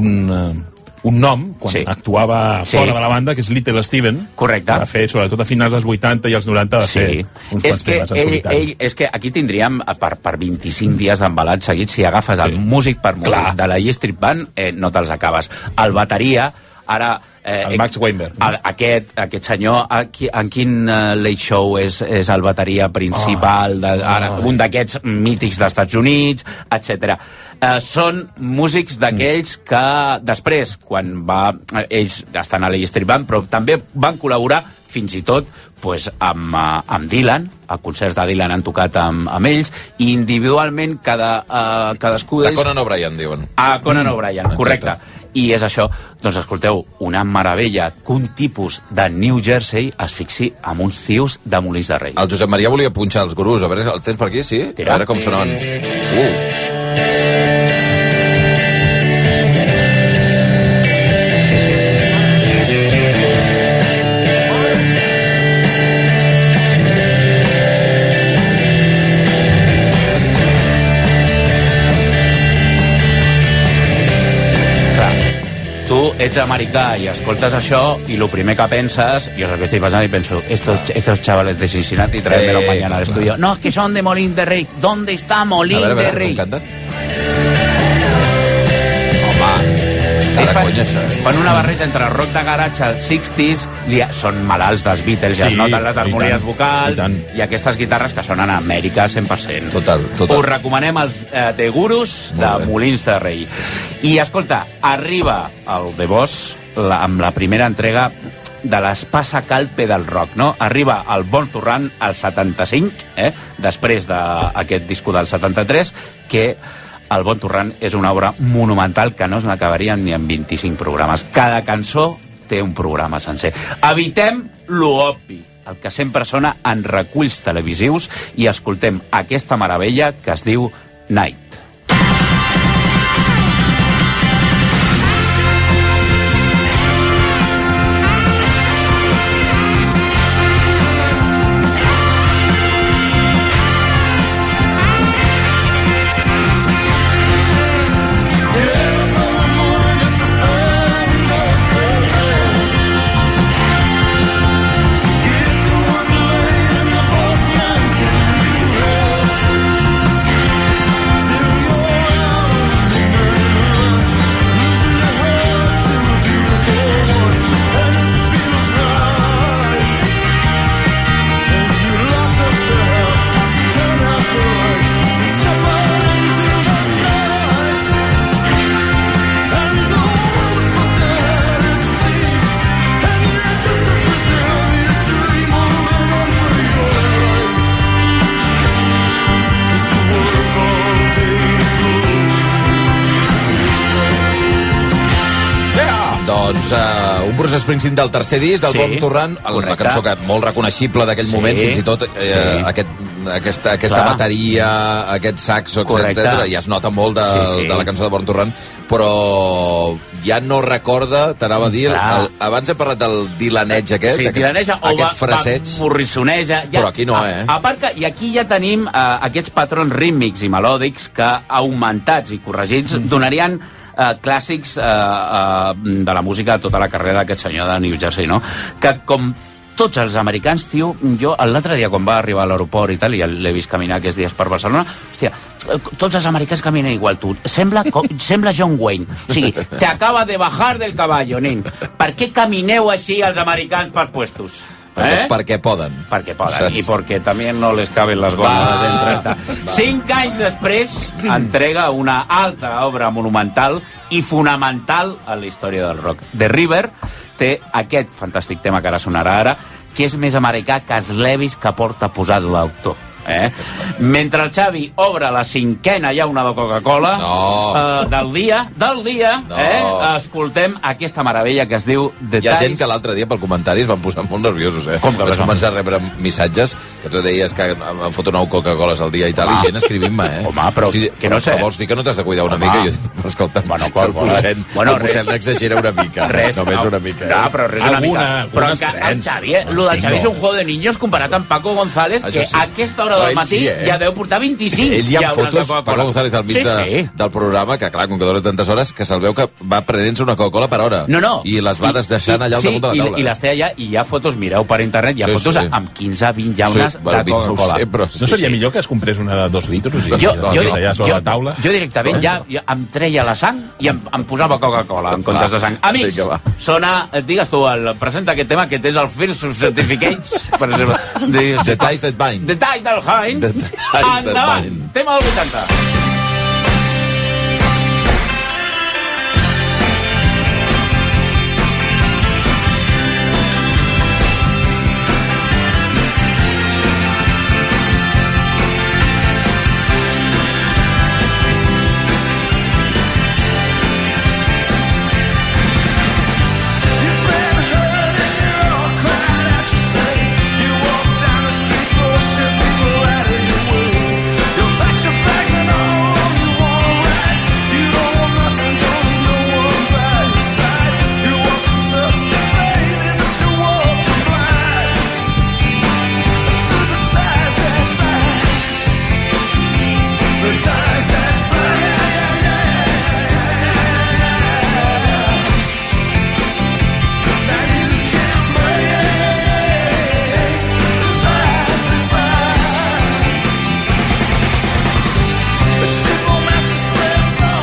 un nom, quan actuava fora de la banda, que és Little Steven. Correcte. Va fer, sobretot a finals dels 80 i els 90, va fer uns quants temes en solitari. És que aquí tindríem per 25 dies d'embalat seguits, si agafes el músic per músic de la E Street Band, no te'ls acabes. El bateria, ara... el Max Weinberg. Aquest senyor, en quin late show és el bateria principal, un d'aquests mítics dels Estats Units, etc. Són músics d'aquells que després, quan ells estan a la E Street Band, però també van col·laborar fins i tot amb Dylan, a concerts de Dylan han tocat amb ells, i individualment cadascú d'ells... A Conan O'Brien, diuen. A Conan O'Brien, correcte. I és això, doncs escolteu, una meravella que un tipus de New Jersey es fixi amb uns tios de Molins de Rei. El Josep Maria volia punxar els Gurús, a veure, el tens per aquí, sí? A veure com sonen. ets americà i escoltes això i el primer que penses, jo és el que estic pensant i penso, estos chavales de Cincinnati traémelo mañana al estudio. No, es que son de Molins de Rei. ¿Dónde está Molins de Rei? Fan una barreja entre el rock de garage, els 60s, són malalts dels Beatles, ja es noten les harmonies vocals i aquestes guitarres que sonen a Amèrica 100%. Total. Us recomanem els The Gurus de Molins de Rei. I escolta, arriba el The Boss amb la primera entrega de l'espasa calpe del rock, no? Arriba el Born to Run al 75, després d'aquest disco del 73, que el Born to Run és una obra monumental que no es n'acabarien ni en 25 programes. Cada cançó té un programa sencer. Evitem lo obvi, el que sempre sona en reculls televisius, i escoltem aquesta meravella que es diu Night. Un Bruce Springsteen del tercer disc, del Born to Run, una cançó que molt reconeixible d'aquell moment, fins i tot aquesta bateria, aquest saxo, etc. Ja es nota molt de la cançó de Born to Run, però ja no recorda, t'anava a dir, abans he parlat del dilaneig aquest fraseig, morrisoneja, però aquí no, a part que, i aquí ja tenim aquests patrons rítmics i melòdics que, augmentats i corregits, donarien clàssics de la música de tota la carrera d'aquest senyor de New Jersey, no? Que com tots els americans, tio, jo l'altre dia quan va arribar a l'aeroport i tal, i l'he vist caminar aquests dies per Barcelona, hòstia, tots els americans caminen igual, tu. Sembla John Wayne. O sigui, te acaba de bajar del caballo, nen. Per què camineu així els americans per puestos? Perquè poden. Perquè poden, i perquè també no les caben les goles en 30. 5 anys després entrega una altra obra monumental i fonamental a la història del rock. The River té aquest fantàstic tema que ara sonarà ara, que és més americà que els levis que porta posat l'autor. Mentre el Xavi obre la 5a llauna de Coca-Cola del dia, escoltem aquesta meravella que es diu Detalls. Hi ha gent que l'altre dia pel comentari es van posar molt nerviosos, Com que vaig començar a rebre missatges que tu deies que em foto 9 Coca-Coles al dia i tal, i gent escrivint-me, Home, però que no sé. Vols dir que no t'has de cuidar una mica? I jo dic, escolta, el mossèn exagera una mica, només una mica. No, però res una mica. Però el Xavi, lo del Xavi és un juego de niños comparat amb Paco González, que a aquesta hora del matí ja deu portar 25. Ell hi ha fotos, Paco González al mig del programa, que clar, com que dura tantes hores, que se'l veu que va prenent-se una Coca-Cola per hora. I les va deixant allà al damunt de la taula. I les té allà, i hi ha fotos, mireu per internet, hi ha fotos amb 15-20 llaunes de Coca-Cola. No seria millor que es comprés una de 2 litres? Jo directament ja em treia la sang i em posava Coca-Cola en comptes de sang. Amics, sona, digues tu, presenta aquest tema, que tens el First Certificates, per exemple. Detalls that bind. Detalls del Hein. Endavant, tema del 80. Your bags and all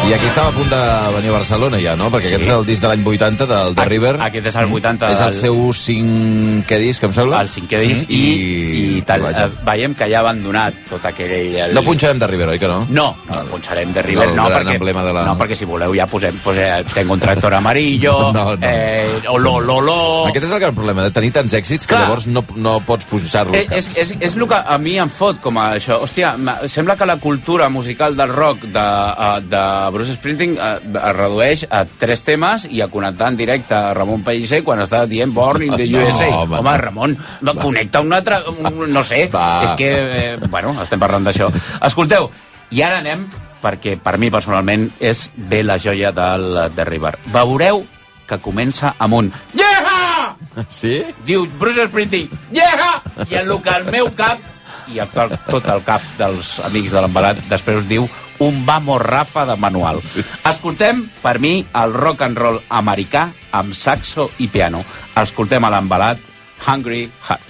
I aquí estava a punt de venir a Barcelona ja, no? Perquè aquest és el disc de l'any 80 del The River. Aquest és el 80. És el seu 5è disc, em sembla? El 5è disc i veiem que ja ha abandonat tot aquell... No punxarem The River, oi que no? No punxarem The River, no, perquè si voleu ja posem Tengo un tractor amarillo, Lo. Aquest és el gran problema, de tenir tants èxits que llavors no pots punxar-los. És el que a mi em fot com a això. Hòstia, sembla que la cultura musical del rock de Bruce Springsteen es redueix a 3 temes i a connectar en directe a Ramon Pellicer quan està dient Born in the USA. Home, Ramon, connecta un altre... No sé, és que... Bueno, estem parlant d'això. Escolteu, i ara anem, perquè per mi personalment és bé la joia del The River. Veureu que comença amb un yeah! Sí? Diu Bruce Springsteen, yeah! I en el que al meu cap i a tot el cap dels amics de l'Embalat després us diu un Vamos Rafa de manual. Escoltem, per mi, el rock and roll americà amb saxo i piano. Escoltem a l'Embalat Hungry Heart.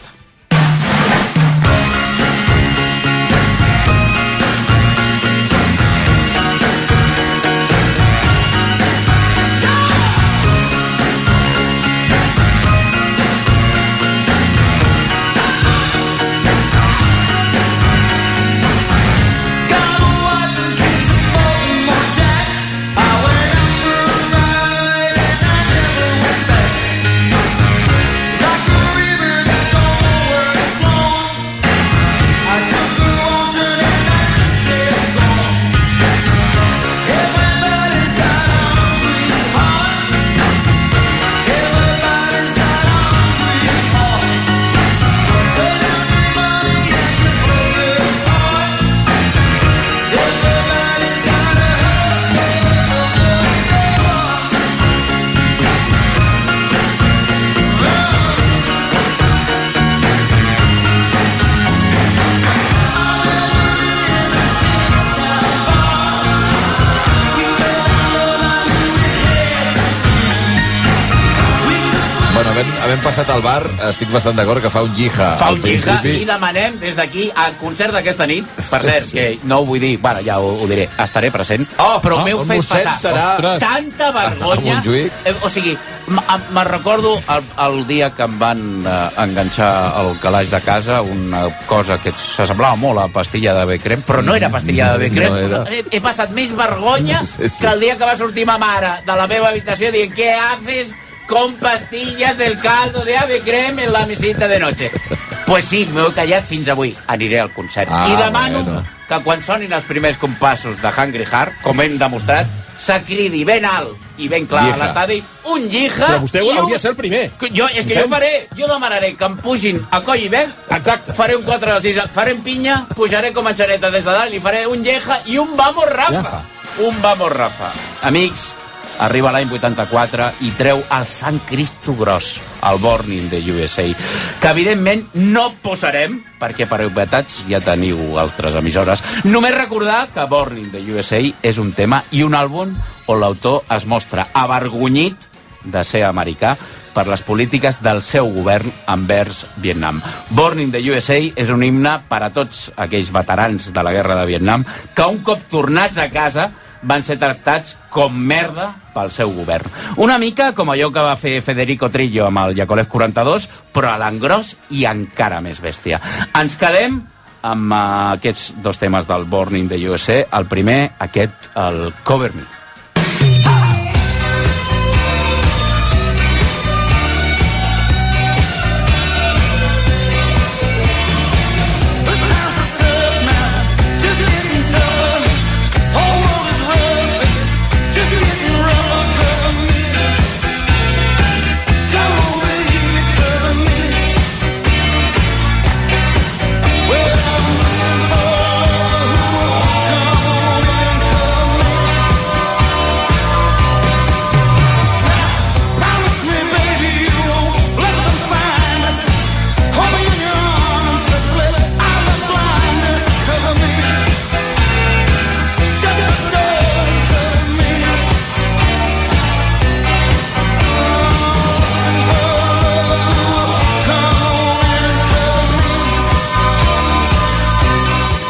Havent passat al bar, estic bastant d'acord que fa un llija. Fa un llija i demanem des d'aquí al concert d'aquesta nit, per cert, que no ho vull dir, bueno, ja ho diré, estaré present, però m'heu fet passar tanta vergonya. O sigui, me'n recordo el dia que em van enganxar al calaix de casa, una cosa que s'assemblava molt a pastilla de B-Crem, però no era pastilla de B-Crem. He passat més vergonya que el dia que va sortir ma mare de la meva habitació dient, ¿qué haces con pastillas del caldo de ave creme en la mesita de noche? Pues sí, m'ho he callat fins avui. Aniré al concert. I demano que quan sonin els primers compassos de Hungry Heart, com hem demostrat, s'acridi ben alt i ben clar a l'estadi un llija. Però vostè hauria de ser el primer. Jo demanaré que em pugin a coll i bec. Exacte. Faré un 4 de 6, faré en pinya, pujaré com a xaneta des de dalt i faré un llija i un Vamos Rafa. Un Vamos Rafa. Amics, arriba l'any 84 i treu el Sant Cristo Gros, el Born in the USA, que evidentment no posarem, perquè per obvietats ja teniu altres emissores. Només recordar que Born in the USA és un tema i un àlbum on l'autor es mostra avergonyit de ser americà per les polítiques del seu govern envers Vietnam. Born in the USA és un himne per a tots aquells veterans de la guerra de Vietnam que un cop tornats a casa van ser tractats com merda pel seu govern. Una mica com allò que va fer Federico Trillo amb el Yakolev 42, però a l'engròs i encara més bèstia. Ens quedem amb aquests 2 temes del Born in the USA. El primer, el Cover Me.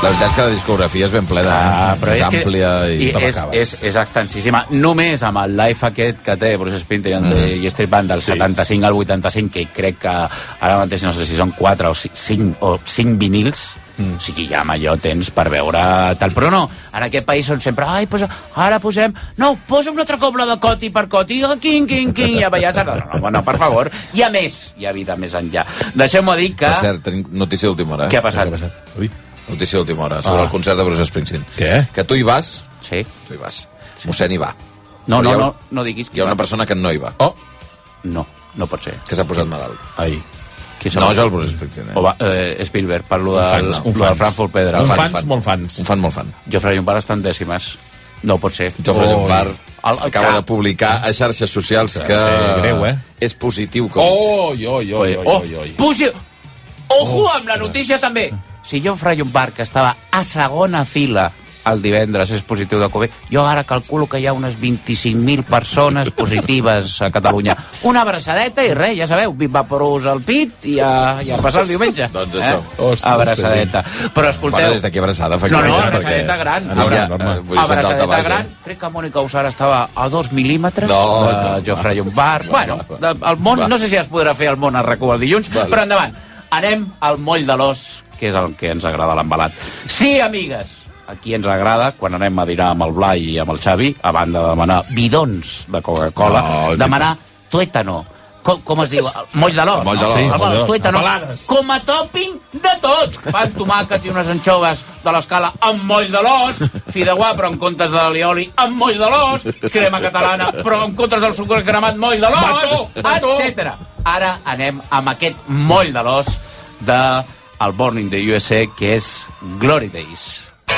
La veritat és que la discografia és ben plena, però és àmplia i és extensíssima. Només amb el live aquest que té Bruce Springsteen i Street Band del 75 al 85, que crec que ara mateix no sé si són 4 o 5 vinils, o sigui, ja amb allò tens per veure tal. Però no, en aquest país són sempre ara posem, no, posa una altra cobla de coti per coti, quin, i a ballar, no, per favor. Hi ha més, hi ha vida més enllà. Deixeu-me dir que... Per cert, tenim notícia d'última hora. Què ha passat? Notícia d'última hora, sobre el concert de Bruce Springsteen. Què? Que tu hi vas? Sí. Tu hi vas. Mossèn hi va. No diguis. Hi ha una persona que no hi va. No pot ser. Que s'ha posat malalt. Ai. No, és el Bruce Springsteen. Spielberg, parlo del Frankfurt Pedra. Molt fans. Un fan molt fan. Jofre Llombart està en dècimes. No pot ser. Jofre Llombart acaba de publicar a xarxes socials que és positiu. Ojo amb la notícia també. Si Jofre Llombart, que estava a segona fila el divendres, és positiu de Covid, jo ara calculo que hi ha unes 25.000 persones positives a Catalunya. Una abraçadeta i res, ja sabeu, Vaporus al pit i a passar el diumenge. Doncs això. Abraçadeta. Però escolteu... Bueno, des d'aquí abraçada. No, abraçadeta gran. Abraçadeta gran. Crec que Mònica Usara estava a 2 mil·límetres de Jofre Llombart. Bueno, el món, no sé si es podrà fer el món a RAC1 el dilluns, però endavant. Anem al moll de l'os, que és el que ens agrada l'embalat. Sí, amigues, aquí ens agrada, quan anem a dinar amb el Blai i amb el Xavi, a banda de demanar bidons de Coca-Cola, demanar tuétano. Com es diu? Moll de l'os. Tuétano. Com a tòping de tot. Pa amb tomàquet i unes anxoves de l'escala amb moll de l'os, fideuà però en comptes de l'alioli amb moll de l'os, crema catalana però en comptes del sucre cremat moll de l'os, etc. Ara anem amb aquest moll de l'os de el Born in the USA, que és Glory Days.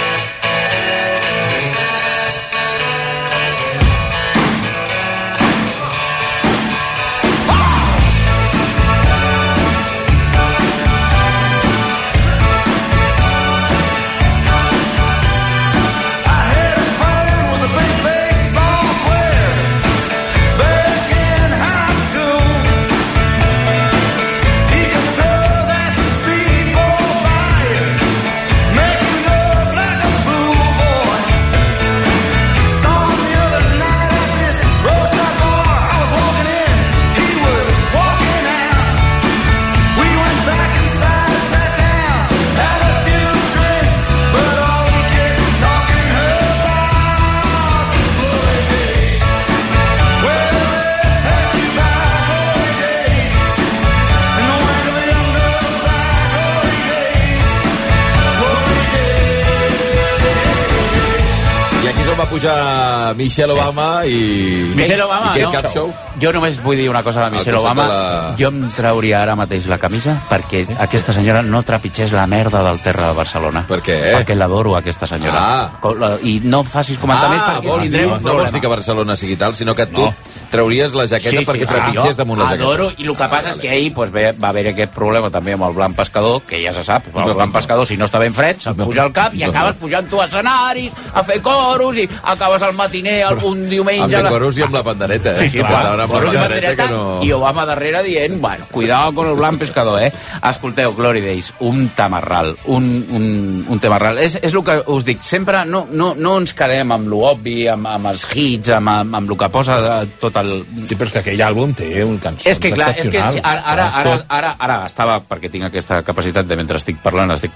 Pujar Michelle Obama i Kate Capshaw. Jo només vull dir una cosa de Michelle Obama. Jo em trauria ara mateix la camisa perquè aquesta senyora no trepitgés la merda del terra de Barcelona. Per què? Perquè l'adoro, aquesta senyora. I no facis comentaris perquè tindrem un problema. No vols dir que Barcelona sigui tal, sinó que tu trauries la jaqueta perquè trepitgés damunt la jaqueta. Adoro, i el que passa és que ahir va haver aquest problema també amb el blanc pescador, que ja se sap, el blanc pescador, si no està ben fred, se't puja al cap i acabes pujant tu a escenaris, a fer coros, i acabes al matiner un diumenge... A fer coros i amb la pandereta, Sí, coros i pandereta, i Obama darrere dient, bueno, cuidado con el blanc pescador, Escolteu, Glory Days, un tamarral, un tamarral. És el que us dic, sempre no ens quedem amb l'obvi, amb els hits, amb el que posa tot el... Sí, però és que aquell àlbum té un cançó és que clar, és que ara estava, perquè tinc aquesta capacitat de mentre estic parlant, estic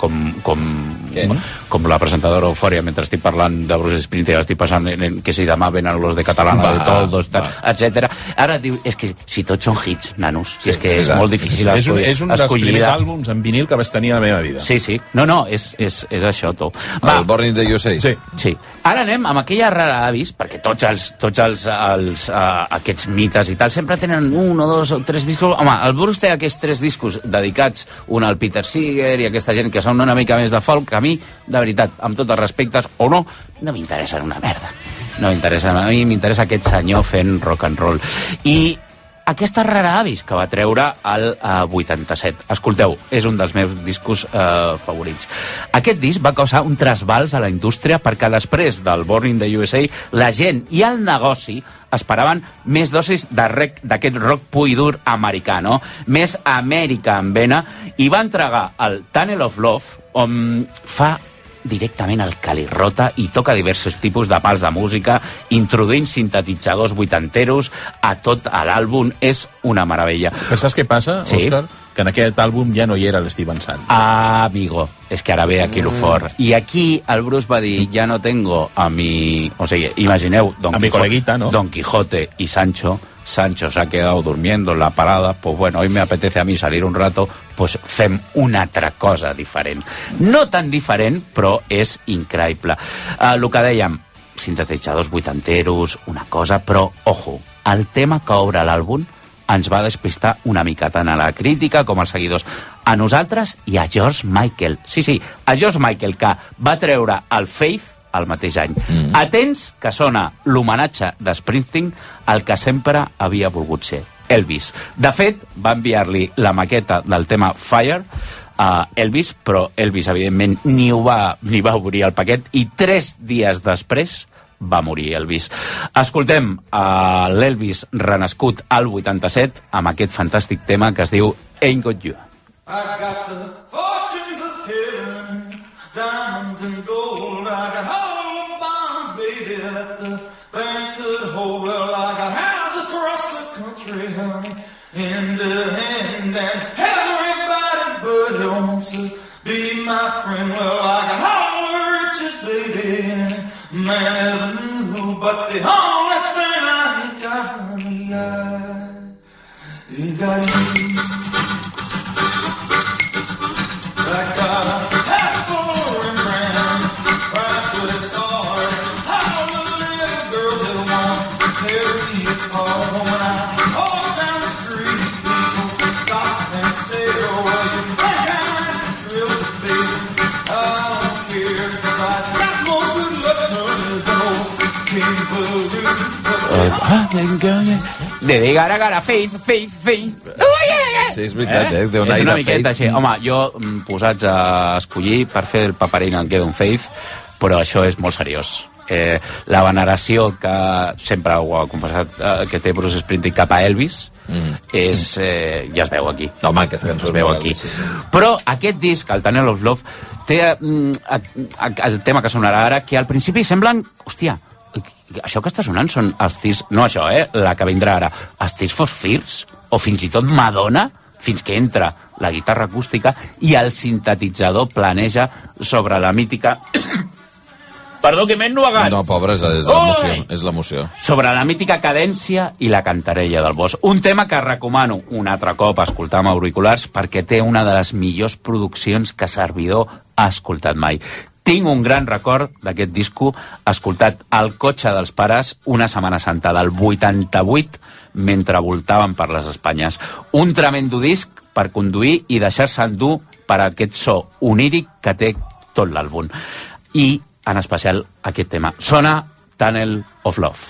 com la presentadora Eufòria, mentre estic parlant de Bruce Springsteen, estic passant que si demà venen los de Catalana, de Toldos, etc. Ara diu, és que si tots són hits, nanos, és que és molt difícil escollir. És un dels primers àlbums en vinil que vas tenir a la meva vida. Sí. No, és això, tu. El Born in the USA. Sí. Ara anem amb aquella rara avis, perquè tots aquests mites i tal sempre tenen 1 o 2 o 3 discos. Home, el Bruce té aquests 3 discos dedicats, un al Peter Seeger i aquesta gent que són una mica més de folk, que a mi, de veritat, amb tots els respectes o no m'interessen una merda. No m'interessa, a mi m'interessa aquest senyor fent rock and roll. I aquesta rara avis que va treure el 87. Escolteu, és un dels meus discos favorits. Aquest disc va causar un trasbals a la indústria perquè després del Born in the USA la gent i el negoci esperaven més dosis d'aquest rock pur i dur americà, no? Més Amèrica en vena, i va entregar el Tunnel of Love, on fa directament al calirrota i toca diversos tipus de pals de música, introduint sintetitzadors vuitanteros a tot l'àlbum. És una meravella. Però saps què passa, Òscar? Que en aquest àlbum ja no hi era l'Steven Sant. Ah, amigo, és que ara ve aquí lo fort. I aquí el Bruce va dir, ja no tengo a mi... O sigui, imagineu, Don Quijote y Sancho se ha quedado durmiendo en la parada, pues bueno, hoy me apetece a mí salir un rato, pues fem una altra cosa diferent. No tan diferent, però és increïble. El que dèiem, sintetitzadors vuitanteros, una cosa, però, ojo, el tema que obre l'àlbum ens va despistar una mica tant a la crítica com als seguidors. A nosaltres i a George Michael. Sí, a George Michael, que va treure el Faith el mateix any. Atents que sona l'homenatge de Springsteen al que sempre havia volgut ser, Elvis. De fet, va enviar-li la maqueta del tema Fire a Elvis, però Elvis, evidentment, ni va obrir el paquet i 3 dies després va morir Elvis. Escoltem l'Elvis renascut al 87 amb aquest fantàstic tema que es diu Ain't Got You. I got the fortunes of heaven, diamonds and gold. I got hollow bonds, baby, that the bank could hold. Well, I got houses across the country, honey, hand to hand, and everybody but who wants to be my friend. Well, I got all the riches, baby, and man ever knew, but the only thing I ain't got, honey, I ain't got you. I got a passport in Rembrandt, right with its heart. All the little girls that want to tear me apart. When I walk down the street, people stop and stare. Well, you think I might be thrilled to be? I don't care, 'cause I got more good luck than old King Voodoo. De gara, Faith. Sí, és veritat, És una miqueta així. Home, jo, posats a escollir, per fer el paperina em quedo un Faith, però això és molt seriós. La veneració que sempre ho ha confessat que té Bruce Springsteen cap a Elvis és, ja es veu aquí. Home, aquesta cançó es veu aquí. Però aquest disc, el Tunnel of Love, té el tema que sonarà ara, que al principi semblen, hòstia, això que està sonant són els Tears, no això, la que vindrà ara, els Tears for Fears, o fins i tot Madonna, fins que entra la guitarra acústica i el sintetitzador planeja sobre la mítica... Perdó, que m'he ennuegat. No, pobre, és l'emoció. Sobre la mítica cadència i la cantarella del bosc. Un tema que recomano un altre cop escoltar amb auriculars perquè té una de les millors produccions que servidor ha escoltat mai. Tinc un gran record d'aquest disco escoltat al cotxe dels pares una Setmana Santa del 88 mentre voltaven per les Espanyes. Un tremendo disc per conduir i deixar-se endur per aquest so oníric que té tot l'àlbum. I, en especial, aquest tema. Sona Tunnel of Love.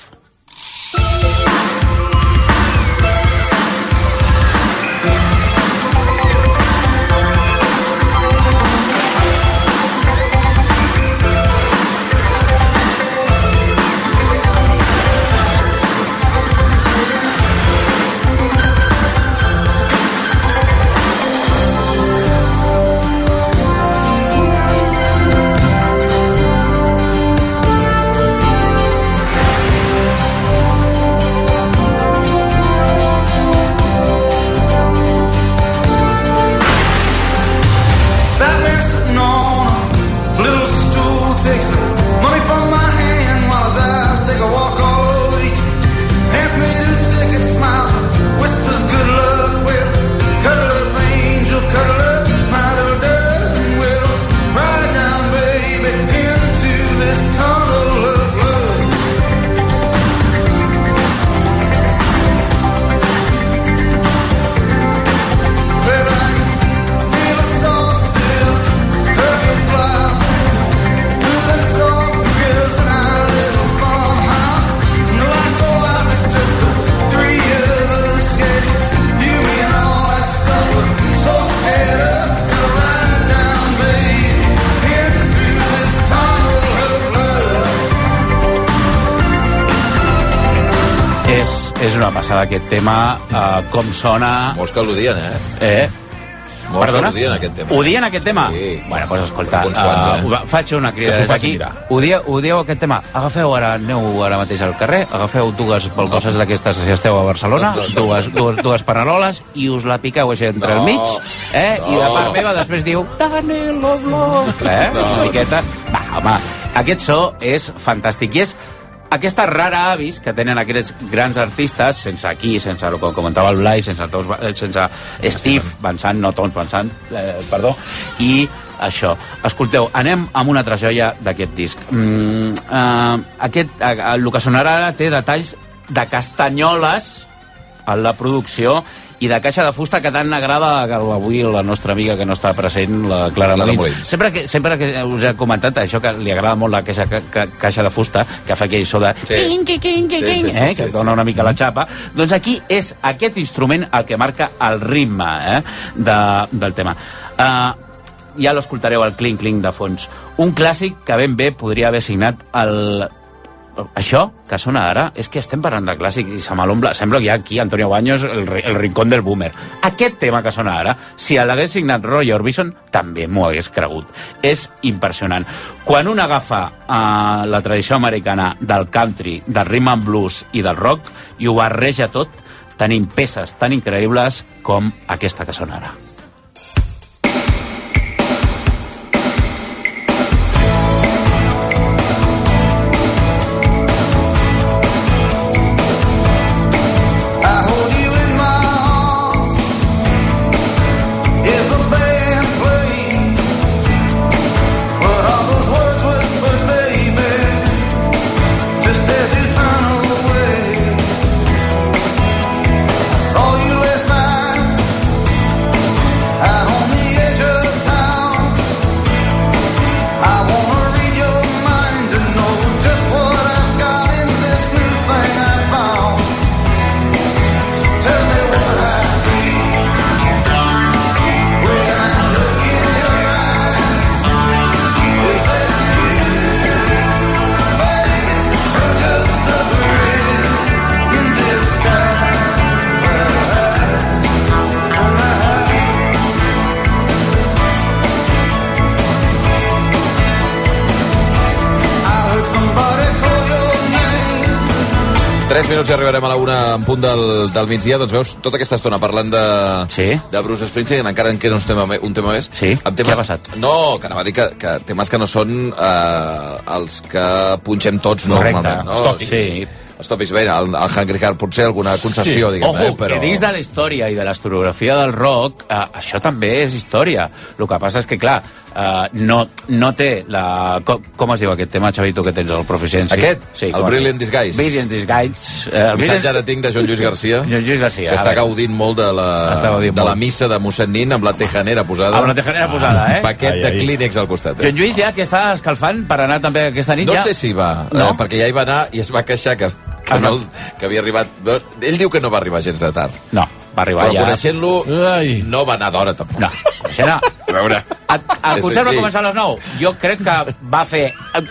És una passada aquest tema, com sona... Molts que l'odien, Molts que odien aquest tema. Odien aquest tema? Sí. Bueno, doncs escolta, faig una crida des d'aquí. Odieu aquest tema? Aneu ara mateix al carrer, agafeu dues balcoses d'aquestes si esteu a Barcelona, dues paneroles, i us la piqueu així entre el mig, i de part meva després diu Danilo Bloc, una miqueta. Va, home, aquest so és fantàstic, i és aquesta rara avis que tenen aquests grans artistes, sense aquí, sense el que comentava el Blai, sense Steve Van Sant, no Tons Van Sant, perdó, i això. Escolteu, anem amb una altra joia d'aquest disc. El que sonarà ara té detalls de castanyoles en la producció i de caixa de fusta que tant agrada avui la nostra amiga que no està present, la Clara Molins. Sempre que us he comentat això, que li agrada molt la caixa de fusta, que fa aquell so de que dona una mica la xapa, doncs aquí és aquest instrument el que marca el ritme del tema. Ja l'escoltareu, el clink-clink de fons. Un clàssic que ben bé podria haver signat això que sona ara, és que estem parlant de clàssic i se m'alombla, sembla que hi ha aquí Antonio Baños, el rincón del boomer. Aquest tema que sona ara, si l'hagués signat Roy Orbison, també m'ho hagués cregut. És impressionant. Quan un agafa la tradició americana del country, del rhythm and blues i del rock i ho barreja tot, tenim peces tan increïbles com aquesta que sona ara. Minuts i arribarem a la 1 en punt del migdia. Doncs veus, tota aquesta estona parlant de Bruce Springsteen, encara en queda un tema més. Sí? Què ha passat? No, que anava a dir que temes que no són els que punxem tots normalment. No? Sí. Els tòpics, bé, el Hungry Heart potser alguna concessió, diguem. Ojo, però que dins de la història i de l'historiografia del rock, això també és història. El que passa és que, clar, no té la... Com es diu aquest tema, Xavito, que tens el Proficiency? Aquest? Sí, el Brilliant Disguise. Brilliant Disguise. El missatge ara tinc de Joan Lluís Garcia. Joan Lluís Garcia. Que està gaudint molt de la missa de mossèn Nin amb la tejanera posada. Amb la tejanera posada, Un paquet de Kleenex al costat. Joan Lluís ja que està escalfant per anar també aquesta nit. No sé si va, perquè ja hi va anar i es va queixar que havia arribat... Ell diu que no va arribar gens de tard. No, va arribar però coneixent-lo, no va anar d'hora tampoc. No, coneixent-lo... A veure... El concert va començar a les 9. Jo crec que va fer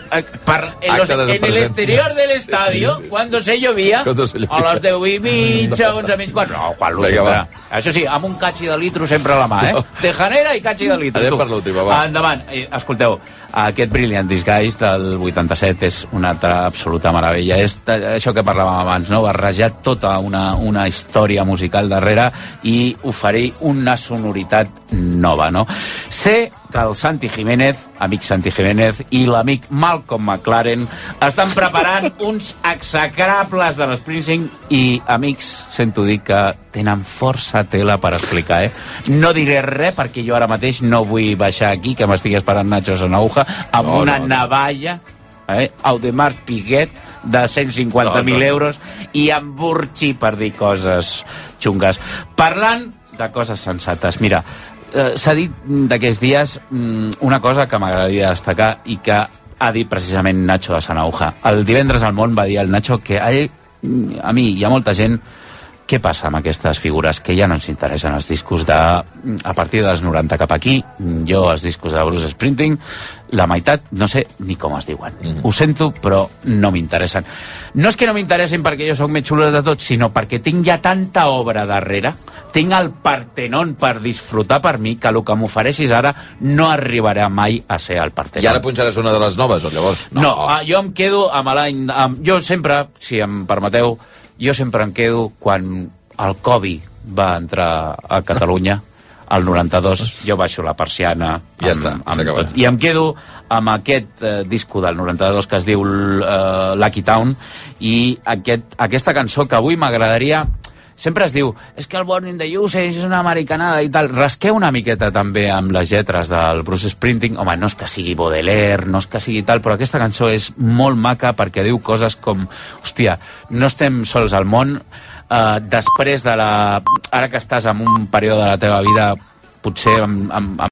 en el exterior del estadio, cuando se llovia, a les 10:30, 11:15... No, quan lo sempre. Això sí, amb un catxi de litro sempre a la mà, Tejanera i catxi de litro. Anem per l'última, va. Endavant. Escolteu, aquest Brilliant Disguise del 87 és una altra absoluta meravella. És això que parlàvem abans, no? Barrejar tota una història musical darrere i oferir una sonoritat nova, no? Sé que el Santi Jiménez, amic Santi Jiménez, i l'amic Malcolm McLaren estan preparant uns execrables de l'Springsteen i, amics, sento dir que tenen força tela per explicar, No diré res perquè jo ara mateix no vull baixar aquí, que m'estigui esperant Nacho Sanauja, amb una navalla, Audemars Piguet, de 150.000 euros, i amb Burchi per dir coses xungues. Parlant de coses sensates, mira, s'ha dit d'aquests dies una cosa que m'agradaria destacar i que ha dit precisament Nacho de Sanauja. El divendres al Món va dir el Nacho que a mi hi ha molta gent. Què passa amb aquestes figures que ja no ens interessen els discos a partir dels 90 cap aquí? Jo els discos de Bruce Springsteen, la meitat no sé ni com es diuen. Ho sento, però no m'interessen. No és que no m'interessin perquè jo sóc més xulo de tot, sinó perquè tinc ja tanta obra darrere tinc el Partenon per disfrutar per mi, que el que m'ofereixis ara no arribarà mai a ser el Partenon. I ara punxaràs una de les noves, o llavors? No, jo em quedo amb l'any... Jo sempre, si em permeteu, em quedo quan el Covid va entrar a Catalunya, al 92, jo baixo la persiana... Ja està, s'ha acabat. I em quedo amb aquest disco del 92 que es diu Lucky Town, i aquesta cançó que avui m'agradaria... Sempre es diu, és que el Born in the USA és una americanada i tal. Rasqueu una miqueta també amb les lletres del Bruce Springsteen. Home, no és que sigui Baudelaire, no és que sigui tal, però aquesta cançó és molt maca perquè diu coses com, hòstia, no estem sols al món, després de la... Ara que estàs en un període de la teva vida, potser amb